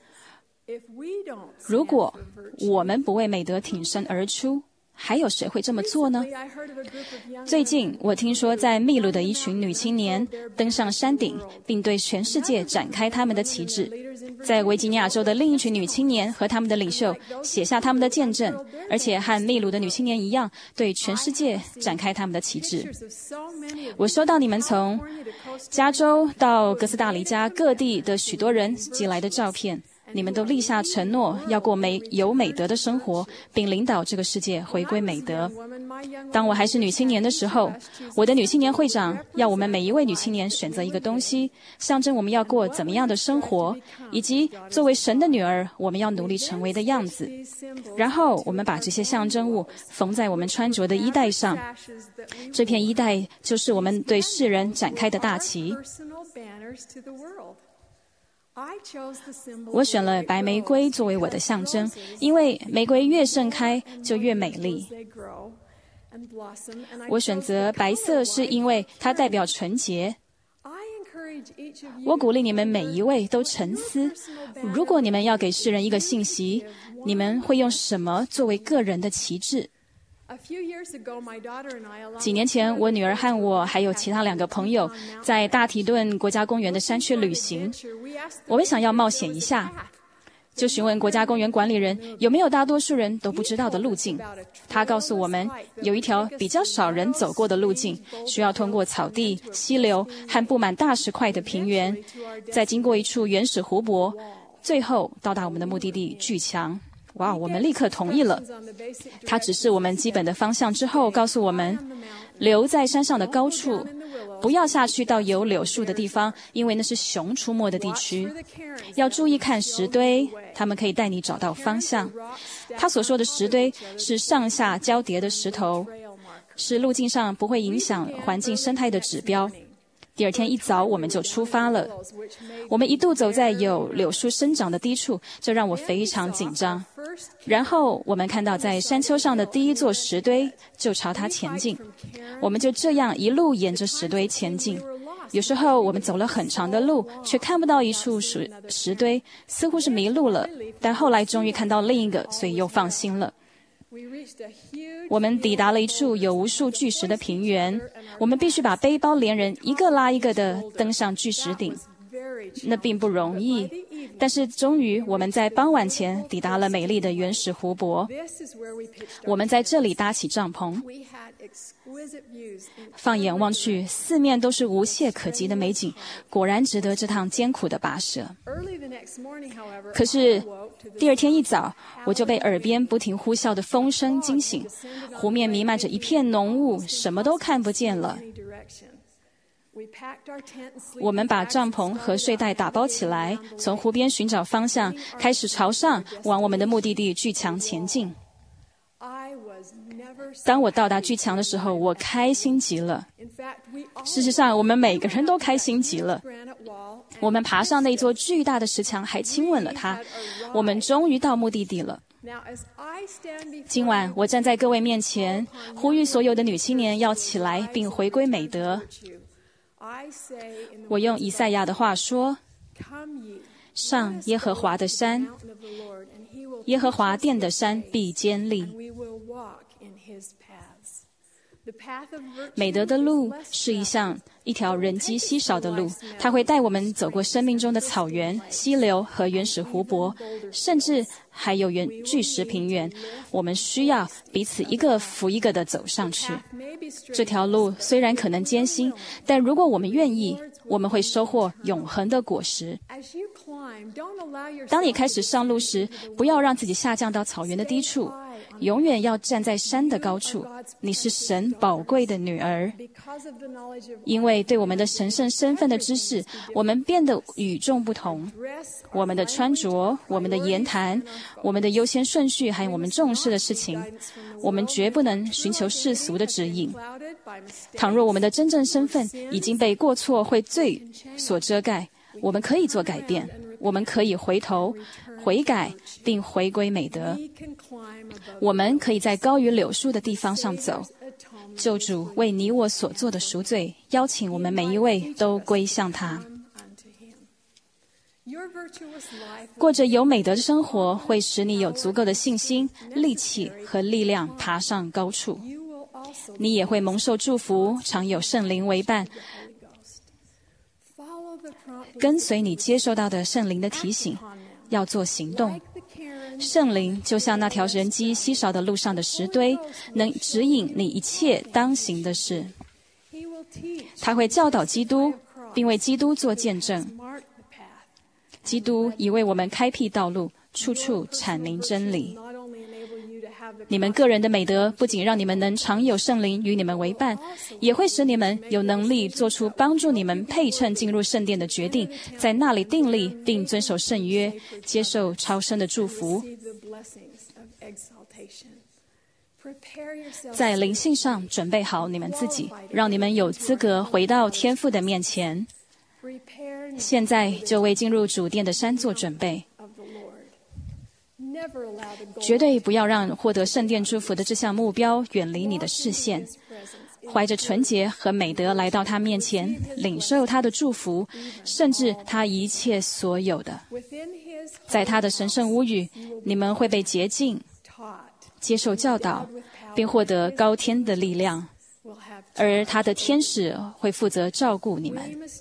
如果我们不为美德挺身而出，还有谁会这么做呢？最近我听说，在秘鲁的一群女青年登上山顶，并对全世界展开他们的旗帜。在维吉尼亚州的另一群女青年和他们的领袖写下他们的见证，而且和秘鲁的女青年一样，对全世界展开他们的旗帜。我收到你们从加州到哥斯达黎加各地的许多人寄来的照片。你们都立下承诺，要过美有美德的生活，并领导这个世界回归美德。当我还是女青年的时候，我的女青年会长要我们每一位女青年选择一个东西，象征我们要过怎么样的生活，以及作为神的女儿，我们要努力成为的样子。然后我们把这些象征物缝在我们穿着的衣带上，这片衣带就是我们对世人展开的大旗。我选了白玫瑰作为我的象征，因为玫瑰越盛开就越美丽。我选择白色是因为它代表纯洁。我鼓励你们每一位都沉思，如果你们要给世人一个信息，你们会用什么作为个人的旗帜？几年前，我女儿和我还有其他两个朋友在大提顿国家公园的山区旅行。我们想要冒险一下，就询问国家公园管理人有没有大多数人都不知道的路径。他告诉我们，有一条比较少人走过的路径，需要通过草地、溪流和布满大石块的平原，再经过一处原始湖泊，最后到达我们的目的地巨墙。哇，我们立刻同意了。他指示我们基本的方向之后，告诉我们留在山上的高处，不要下去到有柳树的地方，因为那是熊出没的地区。要注意看石堆，他们可以带你找到方向。他所说的石堆是上下交叠的石头，是路径上不会影响环境生态的指标。第二天一早我们就出发了。我们一度走在有柳树生长的低处，这让我非常紧张。然后我们看到在山丘上的第一座石堆，就朝它前进。我们就这样一路沿着石堆前进。有时候我们走了很长的路，却看不到一处石石堆，似乎是迷路了。但后来终于看到另一个，所以又放心了。我们抵达了一处有无数巨石的平原，我们必须把背包连人一个拉一个的登上巨石顶。 那并不容易。但是终于我们在傍晚前抵达了美丽的原始湖泊。我们在这里搭起帐篷，放眼望去，四面都是无懈可击的美景，果然值得这趟艰苦的跋涉。可是第二天一早，我就被耳边不停呼啸的风声惊醒，湖面弥漫着一片浓雾，什么都看不见了。我们把帐篷和睡袋打包起来，从湖边寻找方向，开始朝上往我们的目的地巨墙前进。当我到达巨墙的时候，我开心极了。事实上，我们每个人都开心极了。我们爬上那座巨大的石墙，还亲吻了它。我们终于到目的地了。今晚我站在各位面前，呼吁所有的女青年要起来并回归美德。我用以赛亚的话说：上耶和华的山，耶和华殿的山必坚立。美德的路是一项一条人迹稀少的路，它会带我们走过生命中的草原、溪流和原始湖泊，甚至还有原巨石平原。我们需要彼此一个扶一个地走上去。这条路虽然可能艰辛，但如果我们愿意，我们会收获永恒的果实。当你开始上路时，不要让自己下降到草原的低处，永远要站在山的高处。你是神宝贵的女儿，因为对我们的神圣身份的知识，我们变得与众不同。我们的穿着，我们的言谈，我们的优先顺序，还有我们重视的事情，我们绝不能寻求世俗的指引。倘若我们的真正身份已经被过错或罪所遮盖，我们可以做改变，我们可以回头悔改并回归美德。我们可以在高于柳树的地方上走。救主为你我所做的赎罪，邀请我们每一位都归向他。过着有美德的生活，会使你有足够的信心、力气和力量爬上高处。你也会蒙受祝福，常有圣灵为伴，跟随你接受到的圣灵的提醒，要做行动。圣灵就像那条人迹稀少的路上的石堆，能指引你一切当行的事。他会教导基督，并为基督做见证。基督已为我们开辟道路，处处阐明真理。你们个人的美德不仅让你们能常有圣灵与你们为伴，也会使你们有能力做出帮助你们配称进入圣殿的决定，在那里订立并遵守圣约，接受超生的祝福。在灵性上准备好你们自己，让你们有资格回到天父的面前。现在就为进入主殿的山做准备。绝对不要让获得圣殿祝福的这项目标远离你的视线。怀着纯洁和美德来到他面前，领受他的祝福，甚至他一切所有的。在他的神圣屋宇，你们会被洁净，接受教导，并获得高天的力量。而他的天使会负责照顾你们。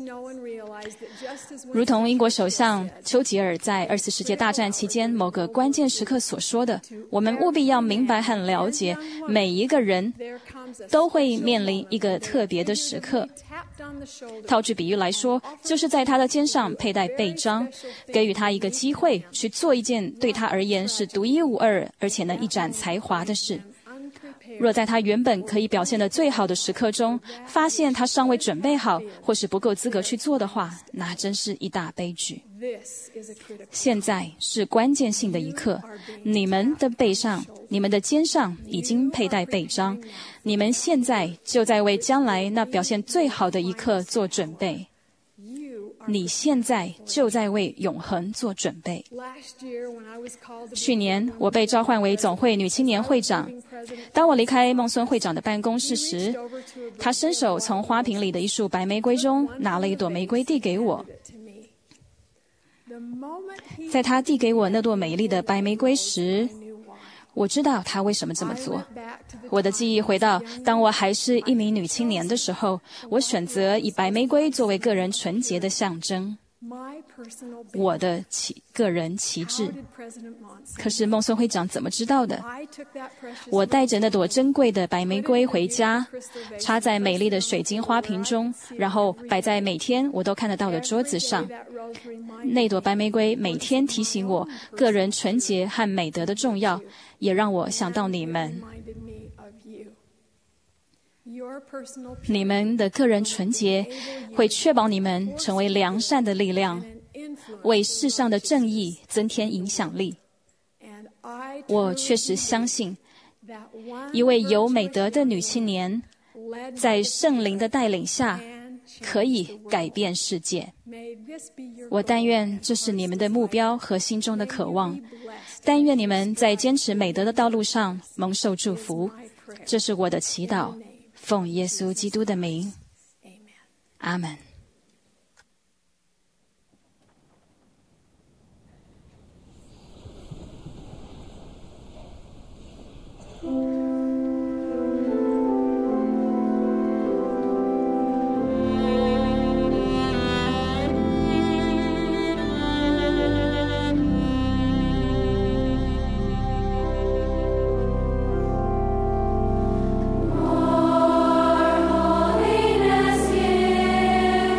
如同英国首相丘吉尔在二次世界大战期间某个关键时刻所说的，我们务必要明白和了解，每一个人都会面临一个特别的时刻。套句比喻来说，就是在他的肩上佩戴臂章，给予他一个机会去做一件对他而言是独一无二而且能一展才华的事。若在他原本可以表现得最好的时刻中，发现他尚未准备好，或是不够资格去做的话，那真是一大悲剧。现在是关键性的一刻，你们的背上、你们的肩上已经佩戴臂章，你们现在就在为将来那表现最好的一刻做准备。你现在就在为永恒做准备。去年我被召唤为总会女青年会长。当我离开孟孙会长的办公室时，他伸手从花瓶里的一束白玫瑰中拿了一朵玫瑰递给我。在他递给我那朵美丽的白玫瑰时，我知道他为什么这么做。我的记忆回到当我还是一名女青年的时候，我选择以白玫瑰作为个人纯洁的象征。 我的旗个人旗帜。可是孟孙会长怎么知道的？我带着那朵珍贵的白玫瑰回家，插在美丽的水晶花瓶中，然后摆在每天我都看得到的桌子上。那朵白玫瑰每天提醒我个人纯洁和美德的重要，也让我想到你们。你们的个人纯洁会确保你们成为良善的力量，为世上的正义增添影响力。我确实相信，一位有美德的女青年，在圣灵的带领下，可以改变世界。我但愿这是你们的目标和心中的渴望，但愿你们在坚持美德的道路上蒙受祝福。这是我的祈祷，奉耶稣基督的名，阿们。 Holiness, yeah.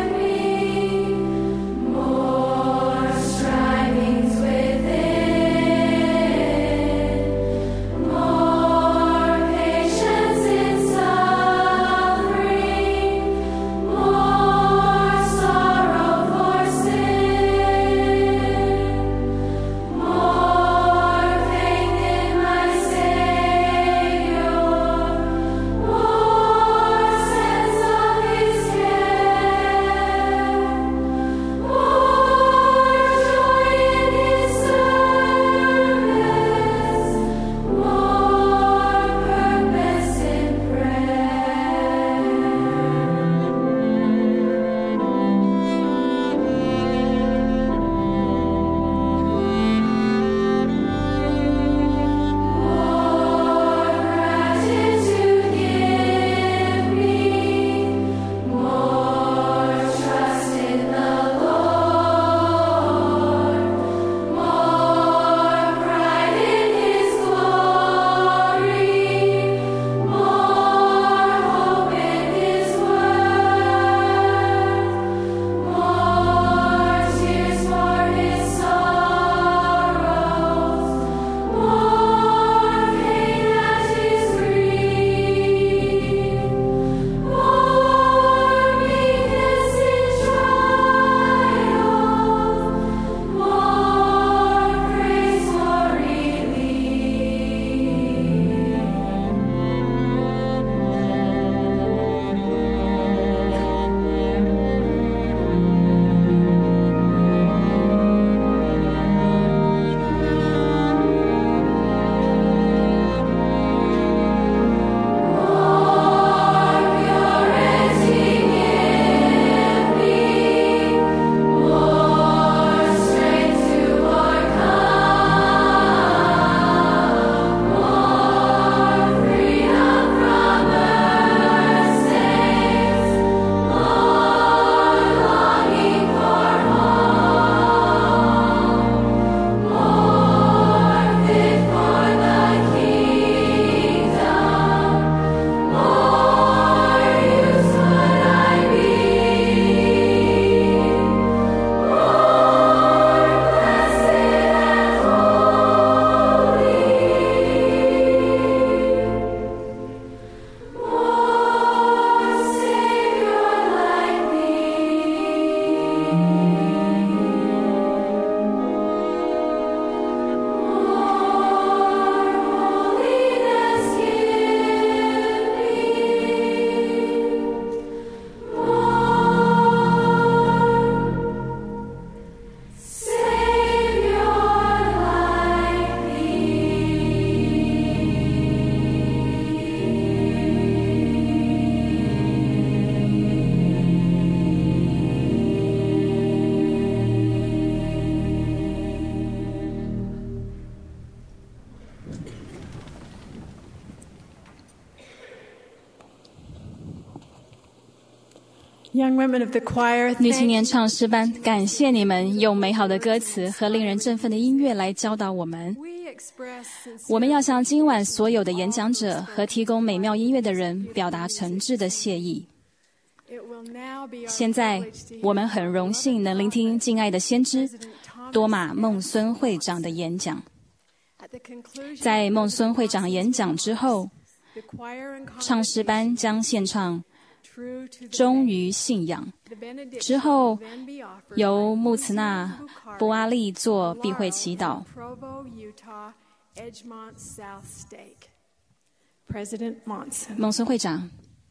Young women of the choir, 女青 thank 年唱诗班，感谢你们用美好的歌词和令人振奋的音乐来教导我们。 we express sincere 我们要向今晚所有的演讲者和提供美妙音乐的人表达诚挚的谢意。 It will now be our 现在， privilege to hear 我们很荣幸能聆听敬爱的先知 President Thomas 多马孟孙会长的演讲。 At the conclusion 在孟孙会长演讲之后， the choir and 唱诗班将献唱 True to the 忠于信仰。 The benediction 之后 will then be offered 由 by 穆茨纳·波阿利做避讳祈祷。 Provo, Utah, Edgemont South Stake. President Monson. 孟孙会长，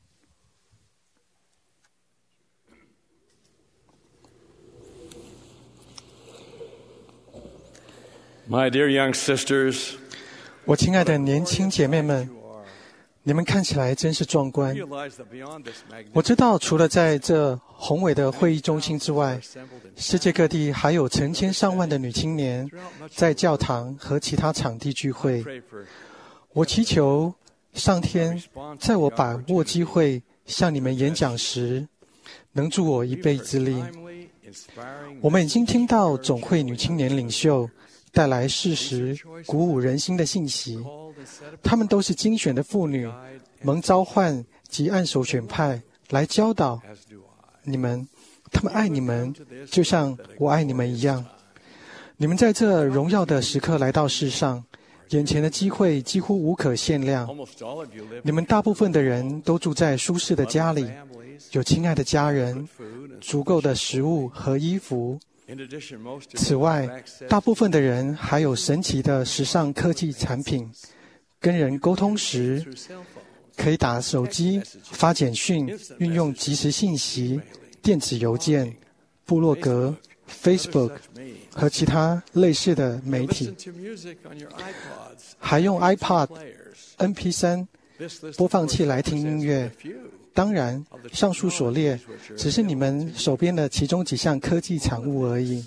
My dear young sisters, 我亲爱的年轻姐妹们，你们看起来真是壮观。 realize that beyond this 我 magnificent 知道，除了在这宏伟的会议中心之外， 世界各地还有成千上万的女青年在教堂和其他场地聚会。 pray for 我祈求上天，在我把握机会向你们演讲时，能助我一臂之力。 timely, inspiring 我们已经听到总会女青年领袖带来适时、鼓舞人心的信息。 called and set apart 她们都是精选的妇女，蒙召唤及按手选派来教导 as do I. 你们。他们爱你们，就像我爱你们一样。你们在这荣耀的时刻来到世上，眼前的机会几乎无可限量。 Almost all of you live 你们大部分的人都住在舒适的家里， families, 有亲爱的家人， food, and 足够的食物和衣服。 in addition, most of 此 you 外 have，access 大部分的人还有神奇的时尚科技产品。跟人沟通时， through cell phones, 可以打手机、发简讯，运用即时信息、电子邮件、部落格、Facebook 和其他类似的媒体 listen，to music on your iPods, 还用 iPod、 players. M P 三 This list 播 of 放 course 器来听音 represents 乐 a。few 当然，上述所列只是你们手边的其中几项科技产物而已。 It's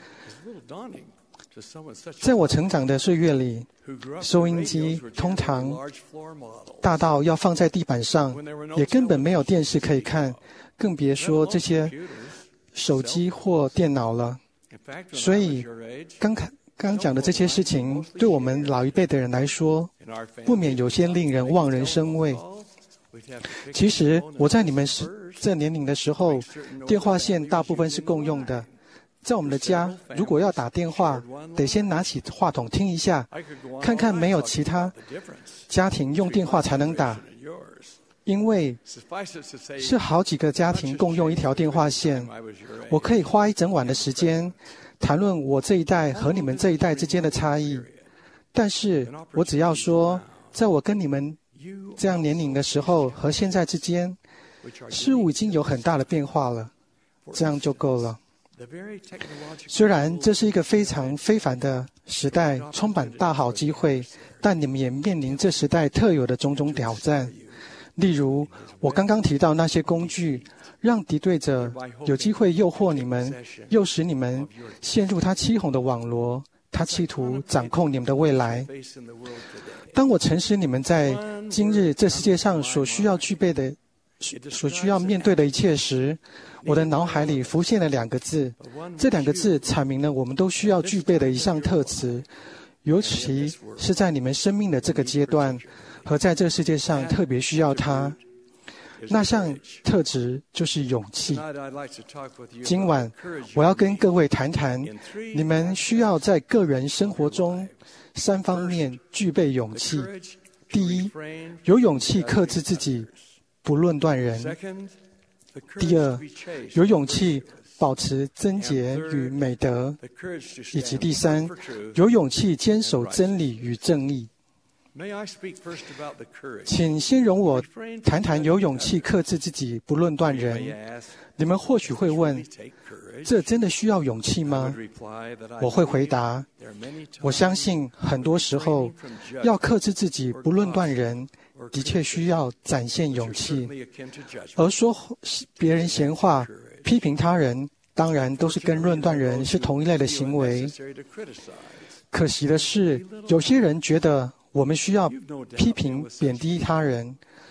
a little daunting to someone such 在我成长的岁月里， who grew up 收 when 音机 radios were 通 generally 常 large floor models. 大到要放在地板上，也根本没有电视可以看，更别说这些 Computers. 手机或电脑了。 In fact, when 所 I 以 was your age, 刚看刚讲的这些事情，对我们老一辈的人来说， in our 不免 family, 有些令人望人生畏。 we'd have to pick 其 up 实 the phone 我在 and 你们 first 时这年龄的时候，电话线大部分是共用的。在我们的家，如果要打电话，得先拿起话筒听一下， I could go on 看看 all 没有 night 其 talking 他 about the difference 家庭用电话才能打， between yours. 因为 Suffice it to say, 是好几个家庭共用一条电话线。 I was your age. 我可以花一整晚的时间谈论我这一代和你们这一代之间的差异，但是我只要说，在我跟你们 You 这样年龄的时候和现在之间， which are 事物已经有很大的变化了，这样就够了。 the very technological 虽然这是一个非常非凡的时代，充满大好机会，但你们也面临这时代特有的种种挑战。例如，我刚刚提到那些工具，让敌对者有机会诱惑你们，诱使你们陷入他欺哄的网罗。他企图掌控你们的未来。 face in the world today. 当我诚实你们在今日这世界上所需要具备的、所需要面对的一切时，我的脑海里浮现了两个字，这两个字阐明了我们都需要具备的一项特质，尤其是在你们生命的这个阶段和在这个世界上特别需要它。那项特质就是勇气。 Tonight I'd like to talk with you 今 about 晚 encouraging 我要跟各位谈谈， in three 你们需要在个人生活中三方面具备勇气。 courage 第一， refrain 有勇气克制自己，不论断人； Second, the courage 第二 to be chaste 有勇气保持贞洁与美德； the courage to 以及 stand 第三 for truth. 有勇气坚守真理与正义。 May I speak first about the courage? 请先容我谈谈有勇气克制自己，不论断 You 人。 may ask, 你们或许会 "Does it 问 really：take courage?" 这真的需要勇气 I 吗 would？reply that I 我会回 believe 答： there are many times 我相信很多时候，要克制自己，不论断人，的确需要展现 which 勇 are 气。 certainly akin to judgment. 而说别人闲话、批评他人，当然都是跟论断人是同一类的行为。 Necessary to criticize. 可惜的是，有些人觉得我们需要批评、贬低他人，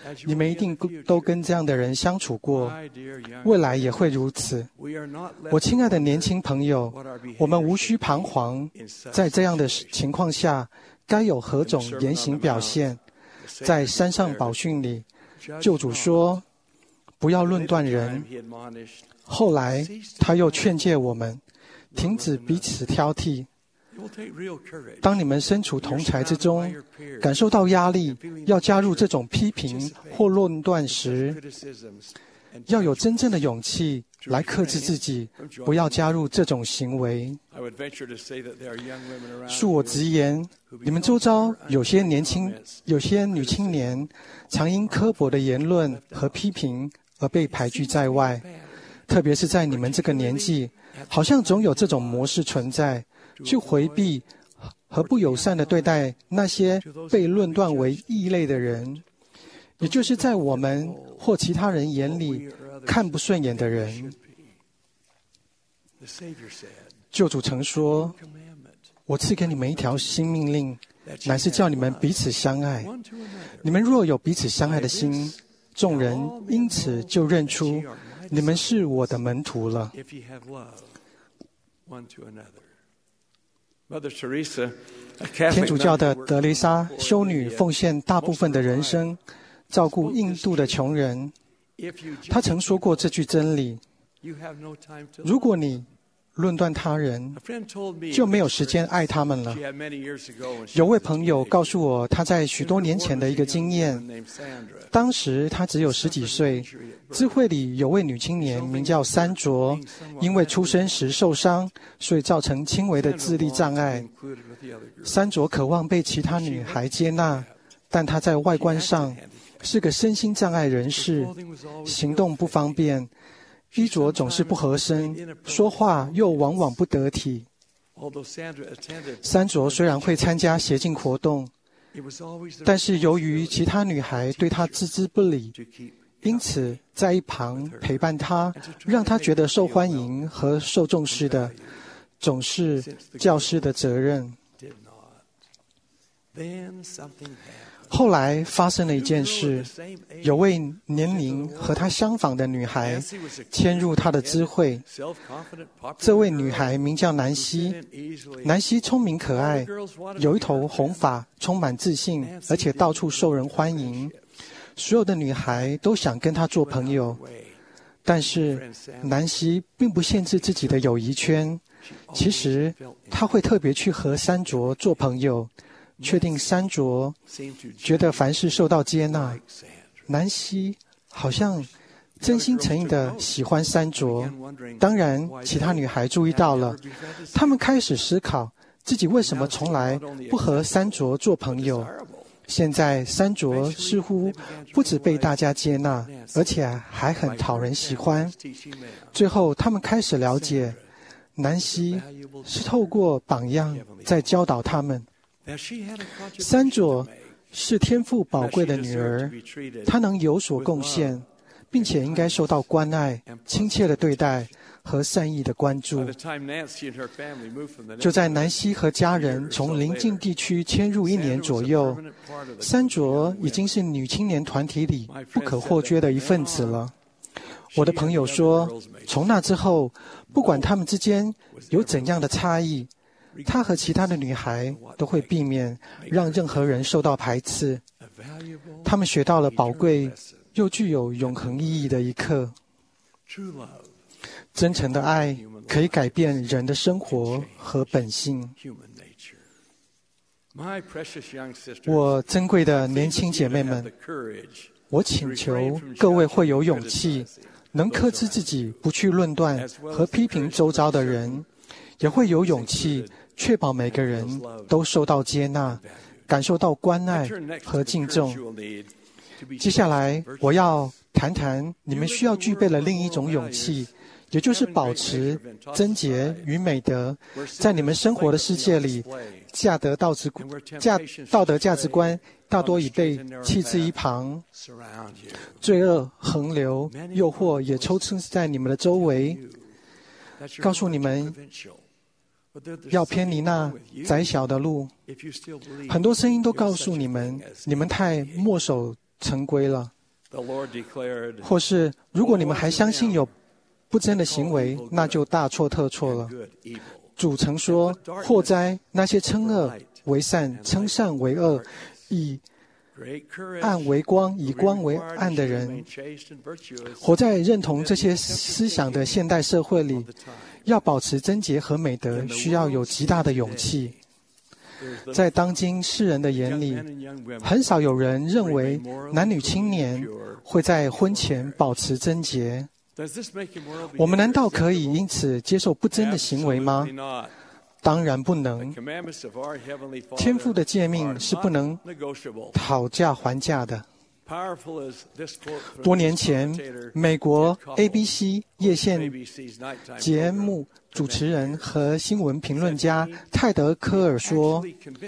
你们一定都跟这样的人相处过，未来也会如此。我亲爱的年轻朋友，我们无需彷徨，在这样的情况下，该有何种言行表现？在山上宝训里，救主说，不要论断人。后来他又劝诫我们，停止彼此挑剔。当你们身处同侪之中，感受到压力，要加入这种批评或论断时，要有真正的勇气来克制自己，不要加入这种行为。恕我直言，你们周遭有些年轻、有些女青年，常因刻薄的言论和批评而被排拒在外。特别是在你们这个年纪，好像总有这种模式存在，去回避和不友善的对待那些被论断为异类的人，也就是在我们或其他人眼里看不顺眼的人。救主曾说，我赐给你们一条新命令，乃是叫你们彼此相爱。你们若有彼此相爱的心，众人因此就认出你们是我的门徒了。天主教的德蕾莎修女奉献大部分的人生，照顾印度的穷人。她曾说过这句真理：如果你论断他人，就没有时间爱他们了。有位朋友告诉我，他在许多年前的一个经验。当时他只有十几岁，智慧里有位女青年名叫珊卓，因为出生时受伤，所以造成轻微的智力障碍。珊卓渴望被其他女孩接纳，但她在外观上是个身心障碍人士，行动不方便，衣着总是不合身，说话又往往不得体。珊卓虽然会参加协进活动，但是由于其他女孩对她置之不理，因此在一旁陪伴她，让她觉得受欢迎和受重视的，总是教师的责任。后来发生了一件事，有位年龄和她相仿的女孩迁入她的知会。这位女孩名叫南希，南希聪明可爱，有一头红发，充满自信，而且到处受人欢迎。所有的女孩都想跟她做朋友，但是南希并不限制自己的友谊圈。其实她会特别去和珊卓做朋友，确定珊卓觉得凡事受到接纳。南希好像真心诚意地喜欢珊卓。当然其他女孩注意到了，她们开始思考自己为什么从来不和珊卓做朋友。现在珊卓似乎不只被大家接纳，而且还很讨人喜欢。最后她们开始了解，南希是透过榜样在教导他们。珊卓是天父宝贵的女儿，她能有所贡献，并且应该受到关爱、亲切的对待和善意的关注。就在南希和家人从邻近地区迁入一年左右，珊卓已经是女青年团体里不可或缺的一份子了。我的朋友说，从那之后，不管他们之间有怎样的差异，她和其他的女孩都会避免让任何人受到排斥。他们学到了宝贵又具有永恒意义的一课。真诚的爱可以改变人的生活和本性。我珍贵的年轻姐妹们，我请求各位会有勇气，能克制自己不去论断和批评周遭的人，也会有勇气确保每个人都受到接纳，感受到关爱和敬重。接下来我要谈谈你们需要具备的另一种勇气，也就是保持贞洁与美德。在你们生活的世界里，价德道值价道德价值观大多已被弃之一旁，罪恶横流，诱惑也充斥在你们的周围，告诉你们要偏离那窄小的路。很多声音都告诉你们，你们太墨守成规了， 或是如果你们还相信有不真的行为，那就大错特错了。主曾说：“祸哉，那些称恶为善、称善为恶、以暗为光、以光为暗的人。”活在认同这些思想的现代社会里，要保持贞洁和美德，需要有极大的勇气。在当今世人的眼里，很少有人认为男女青年会在婚前保持贞洁。我们难道可以因此接受不贞的行为吗？当然不能。天父的诫命是不能讨价还价的。多年前，美国 A B C 夜线节目主持人和新闻评论家泰德·科尔说，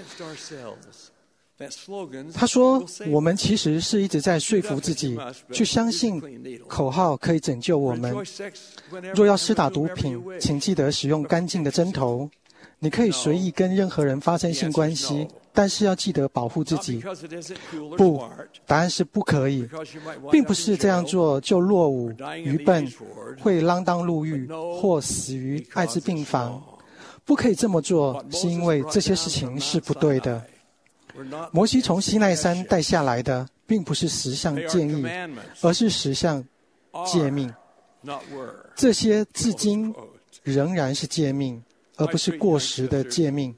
他说，我们其实是一直在说服自己，去相信口号可以拯救我们。若要施打毒品，请记得使用干净的针头。你可以随意跟任何人发生性关系，但是要记得保护自己。不，答案是不可以，并不是这样做就落伍、愚笨，会锒铛入狱或死于艾滋病房。不可以这么做，是因为这些事情是不对的。摩西从西奈山带下来的，并不是十项建议，而是十项诫命。这些至今仍然是诫命，而不是过时的诫命。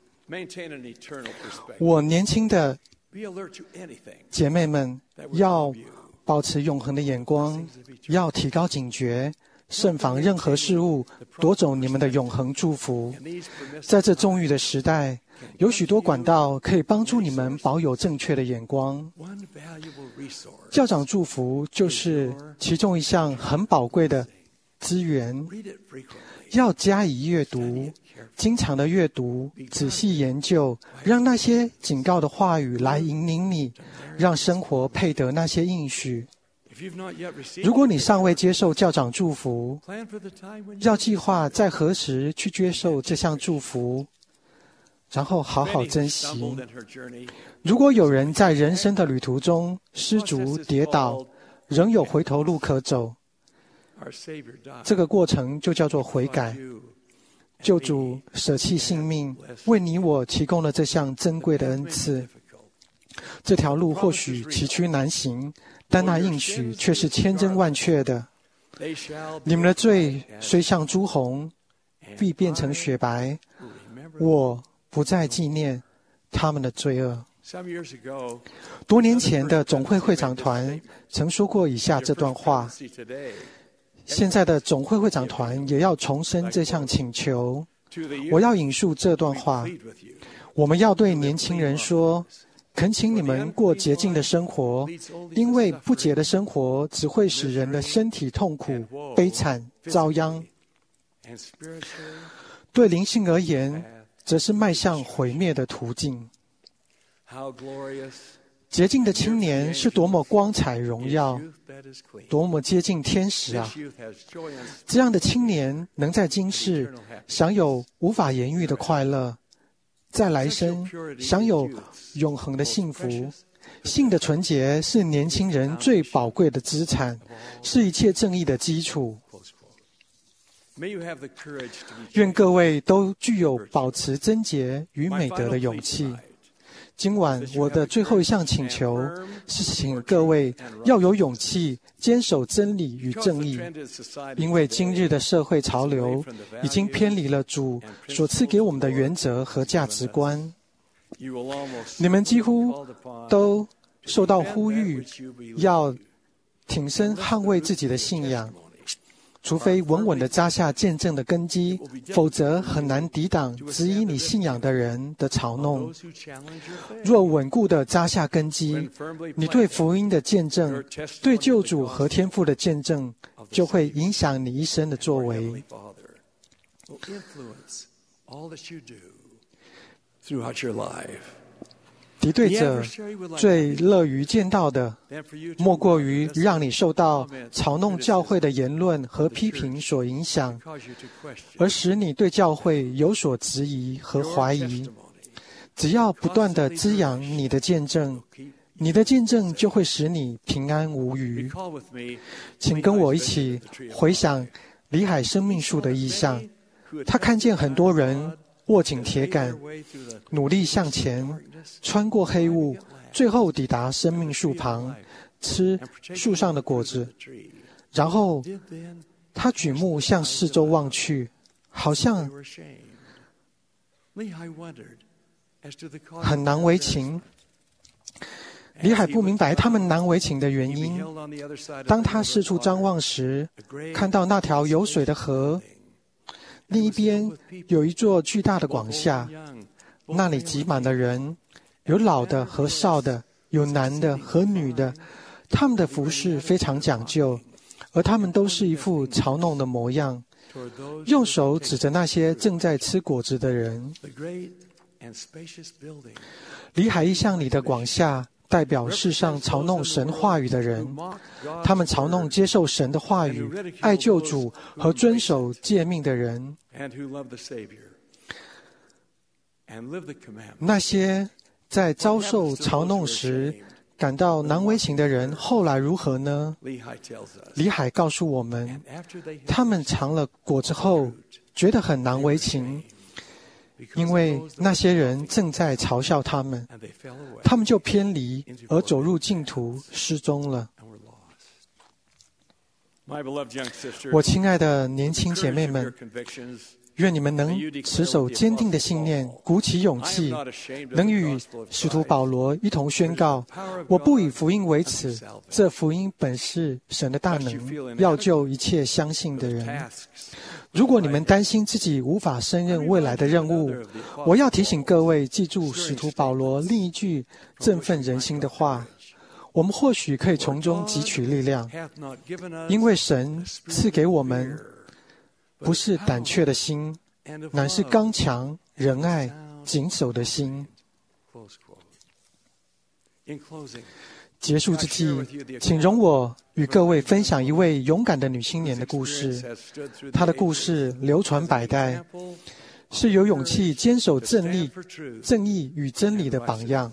我年轻的姐妹们要保持永恒的眼光，要提高警觉，慎防任何事物夺走你们的永恒祝福。在这纵欲的时代，有许多管道可以帮助你们保有正确的眼光。教长祝福就是其中一项很宝贵的资源，要加以阅读，经常的阅读，仔细研究，让那些警告的话语来引领你，让生活配得那些应许。如果你尚未接受教长祝福，要计划在何时去接受这项祝福，然后好好珍惜。如果有人在人生的旅途中失足跌倒，仍有回头路可走，这个过程就叫做悔改。救主舍弃性命，为你我提供了这项珍贵的恩赐。这条路或许崎岖难行，但那应许却是千真万确的。你们的罪虽像朱红，必变成雪白，我不再纪念他们的罪恶。多年前的总会会长团曾说过以下这段话，现在的总会会长团也要重申这项请求。我要引述这段话：我们要对年轻人说，恳请你们过洁净的生活，因为不洁的生活只会使人的身体痛苦、悲惨、遭殃。对灵性而言，则是迈向毁灭的途径。洁净的青年是多么光彩荣耀，多么接近天使啊！这样的青年能在今世享有无法言喻的快乐，在来生享有永恒的幸福。性的纯洁是年轻人最宝贵的资产，是一切正义的基础。愿各位都具有保持贞洁与美德的勇气。今晚我的最后一项请求是请各位要有勇气坚守真理与正义，因为今日的社会潮流已经偏离了主所赐给我们的原则和价值观。你们几乎都受到呼吁要挺身捍卫自己的信仰，除非稳稳地扎下见证的根基，否则很难抵挡质疑你信仰的人的嘲弄。若稳固地扎下根基，你对福音的见证，对救主和天父的见证，就会影响你一生的作为。敌对者最乐于见到的，莫过于让你受到嘲弄教会的言论和批评所影响，而使你对教会有所质疑和怀疑。只要不断地滋养你的见证， 你的见证就会使你平安无虞。请跟我一起回想里海生命树的意象。他看见很多人握紧铁杆，努力向前，穿过黑雾，最后抵达生命树旁，吃树上的果子。然后他举目向四周望去，好像很难为情。里海不明白他们难为情的原因。当他四处张望时，看到那条有水的河，另一边有一座巨大的广厦，那里挤满了人，有老的和少的，有男的和女的，他们的服饰非常讲究，而他们都是一副嘲弄的模样，用手指着那些正在吃果子的人。里海意象里的广厦代表世上嘲弄神话语的人，他们嘲弄接受神的话语、爱救主和遵守诫命的人。那些在遭受嘲弄时感到难为情的人，后来如何呢？里海告诉我们，他们尝了果子后，觉得很难为情，因为那些人正在嘲笑他们，他们就偏离而走入净土，失踪了。我亲爱的年轻姐妹们，愿你们能持守坚定的信念，鼓起勇气，能与使徒保罗一同宣告：我不以福音为耻，这福音本是神的大能，要救一切相信的人。如果你们担心自己无法胜任未来的任务，我要提醒各位记住使徒保罗另一句振奋人心的话，我们或许可以从中汲取力量，因为神赐给我们不是胆怯的心，乃是刚强、仁爱、谨守的心。结束之际，请容我与各位分享一位勇敢的女青年的故事。她的故事流传百代，是有勇气坚守正义、正义与真理的榜样。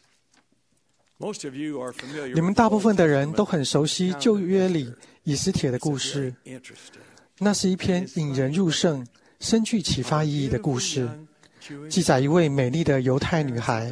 你们大部分的人都很熟悉旧约里以斯帖的故事，那是一篇引人入胜、深具启发意义的故事，记载一位美丽的犹太女孩。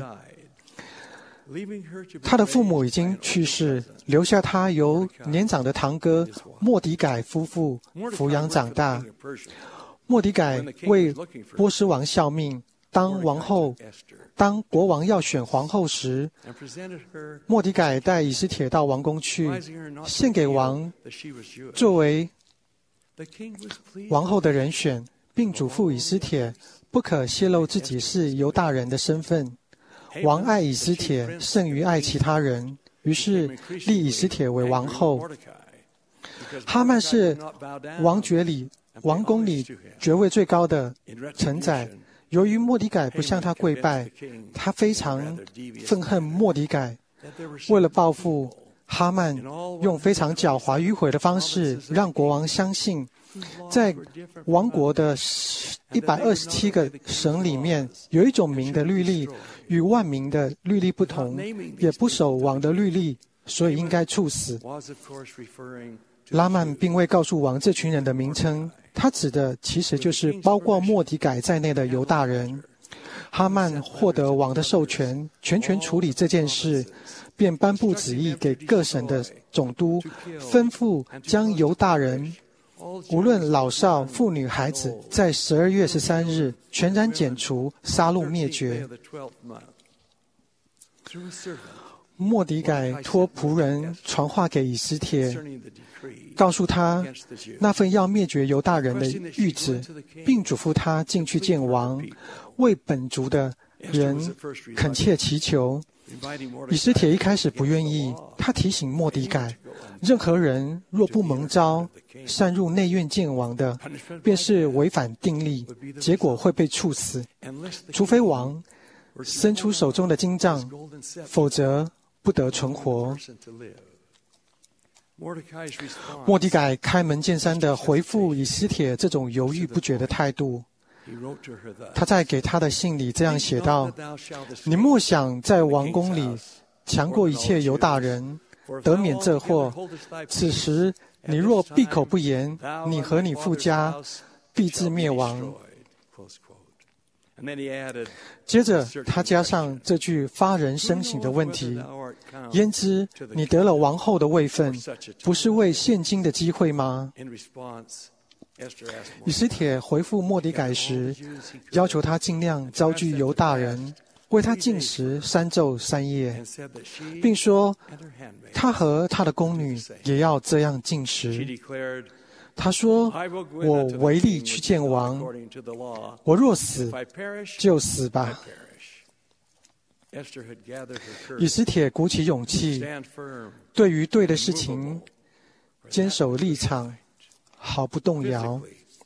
她的父母已经去世，留下她由年长的堂哥末底改夫妇抚养长大。末底改为波斯王效命，当王后，当国王要选皇后时，末底改带以斯帖到王宫去，献给王作为王后的人选，并嘱咐以斯帖不可泄露自己是犹大人的身份。王爱以斯帖胜于爱其他人，于是立以斯帖为王后。哈曼是王爵里王宫里爵位最高的臣宰，由于末底改不向他跪拜，他非常愤恨末底改。为了报复，哈曼用非常狡猾迂回的方式让国王相信，在王国的一百二十七个省里面，有一种民的律例与万民的律例不同，也不守王的律例，所以应该处死。拉曼并未告诉王这群人的名称，他指的其实就是包括末底改在内的犹大人。哈曼获得王的授权，全权处理这件事，便颁布旨意给各省的总督，吩咐将犹大人无论老少、妇女、孩子，在十二月十三日全然剪除、杀戮灭绝。末底改托仆人传话给以斯帖，告诉他那份要灭绝犹大人的谕旨，并嘱咐他进去见王，为本族的人恳切祈求。以斯帖一开始不愿意，他提醒末底改，任何人若不蒙召擅入内院见王的，便是违反定例，结果会被处死，除非王伸出手中的金杖，否则不得存活。末底改开门见山地回复以斯帖这种犹豫不决的态度。他在给他的信里这样写道：你莫想在王宫里强过一切犹大人，得免这祸。此时你若闭口不言，你和你父家必致灭亡。接着他加上这句发人深省的问题：焉知你得了王后的位分，不是为现今的机会吗？以斯帖回复末底改时，要求他尽量招聚犹大人，为他禁食三昼三夜，并说他和他的宫女也要这样禁食。他说：我唯力去见王，我若死就死吧。以斯帖鼓起勇气，对于对的事情坚守立场，毫不动摇。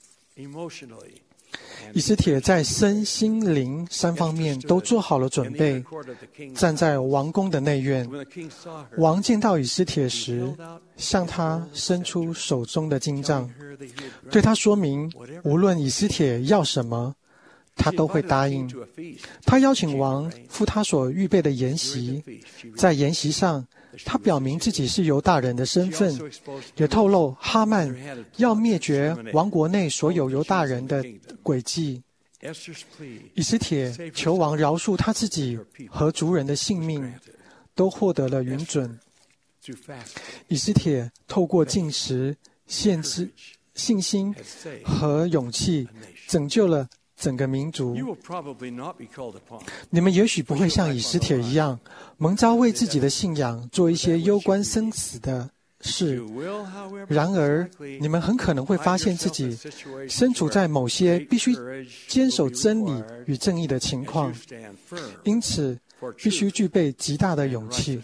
以斯帖在身心灵三方面都做好了准备，站在王宫的内院。王见到以斯帖时，向他伸出手中的金杖，对他说明，无论以斯帖要什么，他都会答应。他邀请王赴他所预备的筵席，在筵席上，他表明自己是犹大人的身份，也透露哈曼要灭绝王国内所有犹大人的诡计。以斯帖求王饶恕他自己和族人的性命，都获得了允准。以斯帖透过禁食、献祭、信心和勇气，拯救了整个民族。你们也许不会像以斯帖一样蒙召为自己的信仰做一些攸关生死的事，然而你们很可能会发现自己身处在某些必须坚守真理与正义的情况，因此必须具备极大的勇气。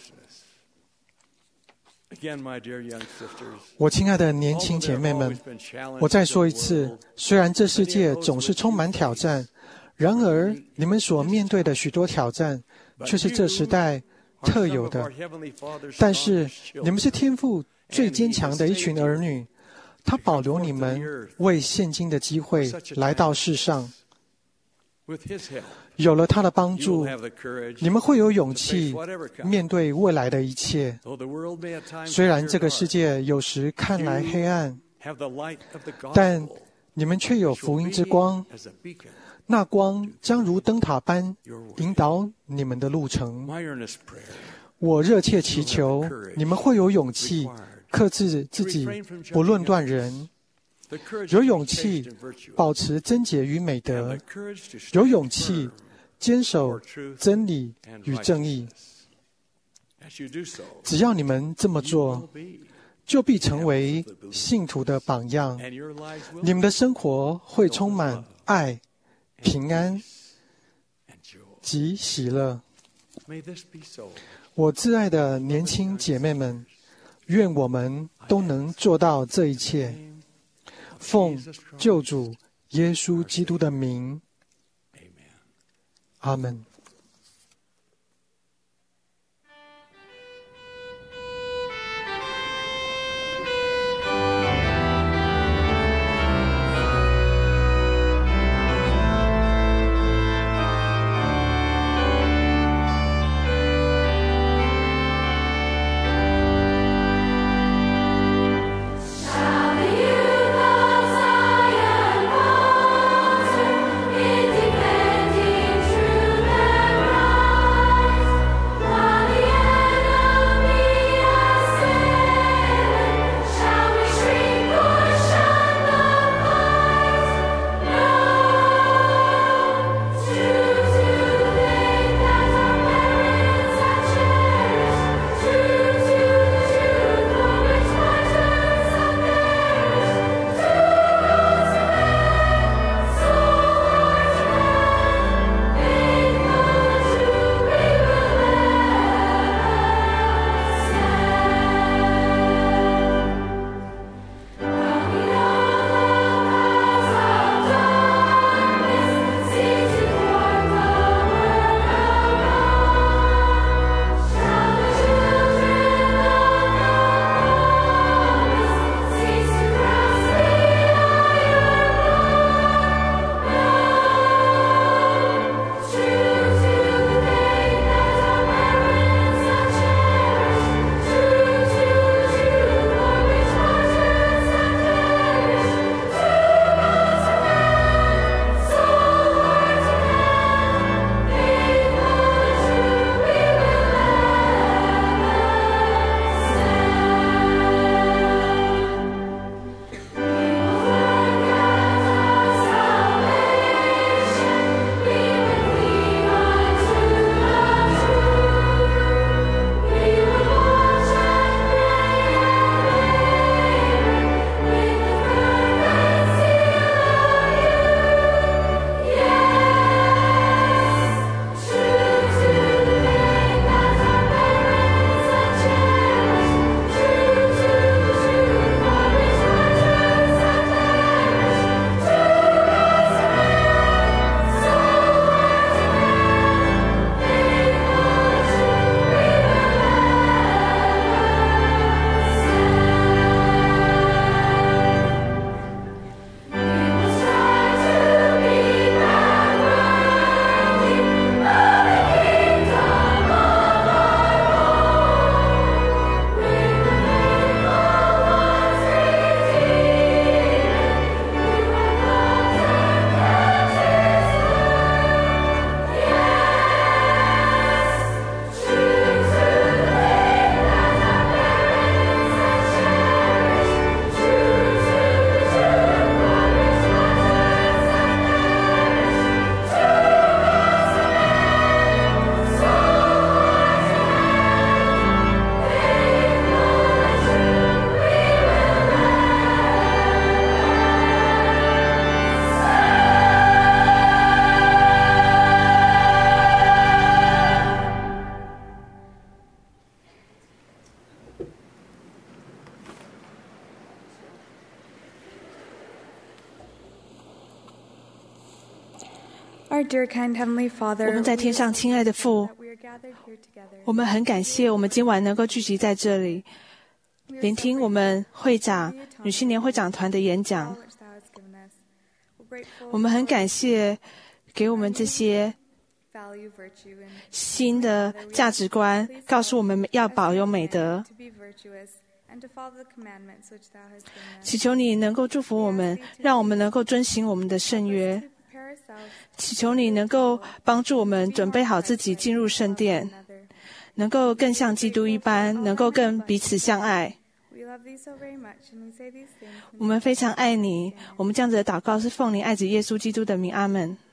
我亲爱的年轻姐妹们，我再说一次，虽然这世界总是充满挑战，然而你们所面对的许多挑战却是这时代特有的。但是你们是天父最坚强的一群儿女，他保留你们为现今的机会来到世上。有了他的帮助，你们会有勇气面对未来的一切。虽然这个世界有时看来黑暗，但你们却有福音之光，那光将如灯塔般引导你们的路程。我热切祈求你们会有勇气克制自己，不论断人，有勇气保持贞洁与美德，有勇气坚守真理与正义。只要你们这么做，就必成为信徒的榜样。你们的生活会充满爱、平安及喜乐。我挚爱的年轻姐妹们，愿我们都能做到这一切。奉救主耶稣基督的名，阿们。 Defending truth. Our dear kind Heavenly Father, 我们在天上亲爱的父， we are gathered here together. 我们很感谢我们今晚能够聚集在这里，聆听我们会长女青年会长团的演讲。 Which thou hast given us. We're grateful 我们很感谢给我们这些 value virtue and 新的价值观，告诉我们要保有美德。 to be virtuous and to follow the commandments which thou hast given us. 祈求你能够祝福我们，让我们能够遵行我们的圣约。 To prepare ourselves 祈求你能够帮助我们准备好自己进入圣殿， another. 能够更像基督一般，能够更彼此相爱。 We love thee so very much, and we say these things. 我们非常爱你，我们这样子的祷告是奉你爱子耶稣基督的名，阿们。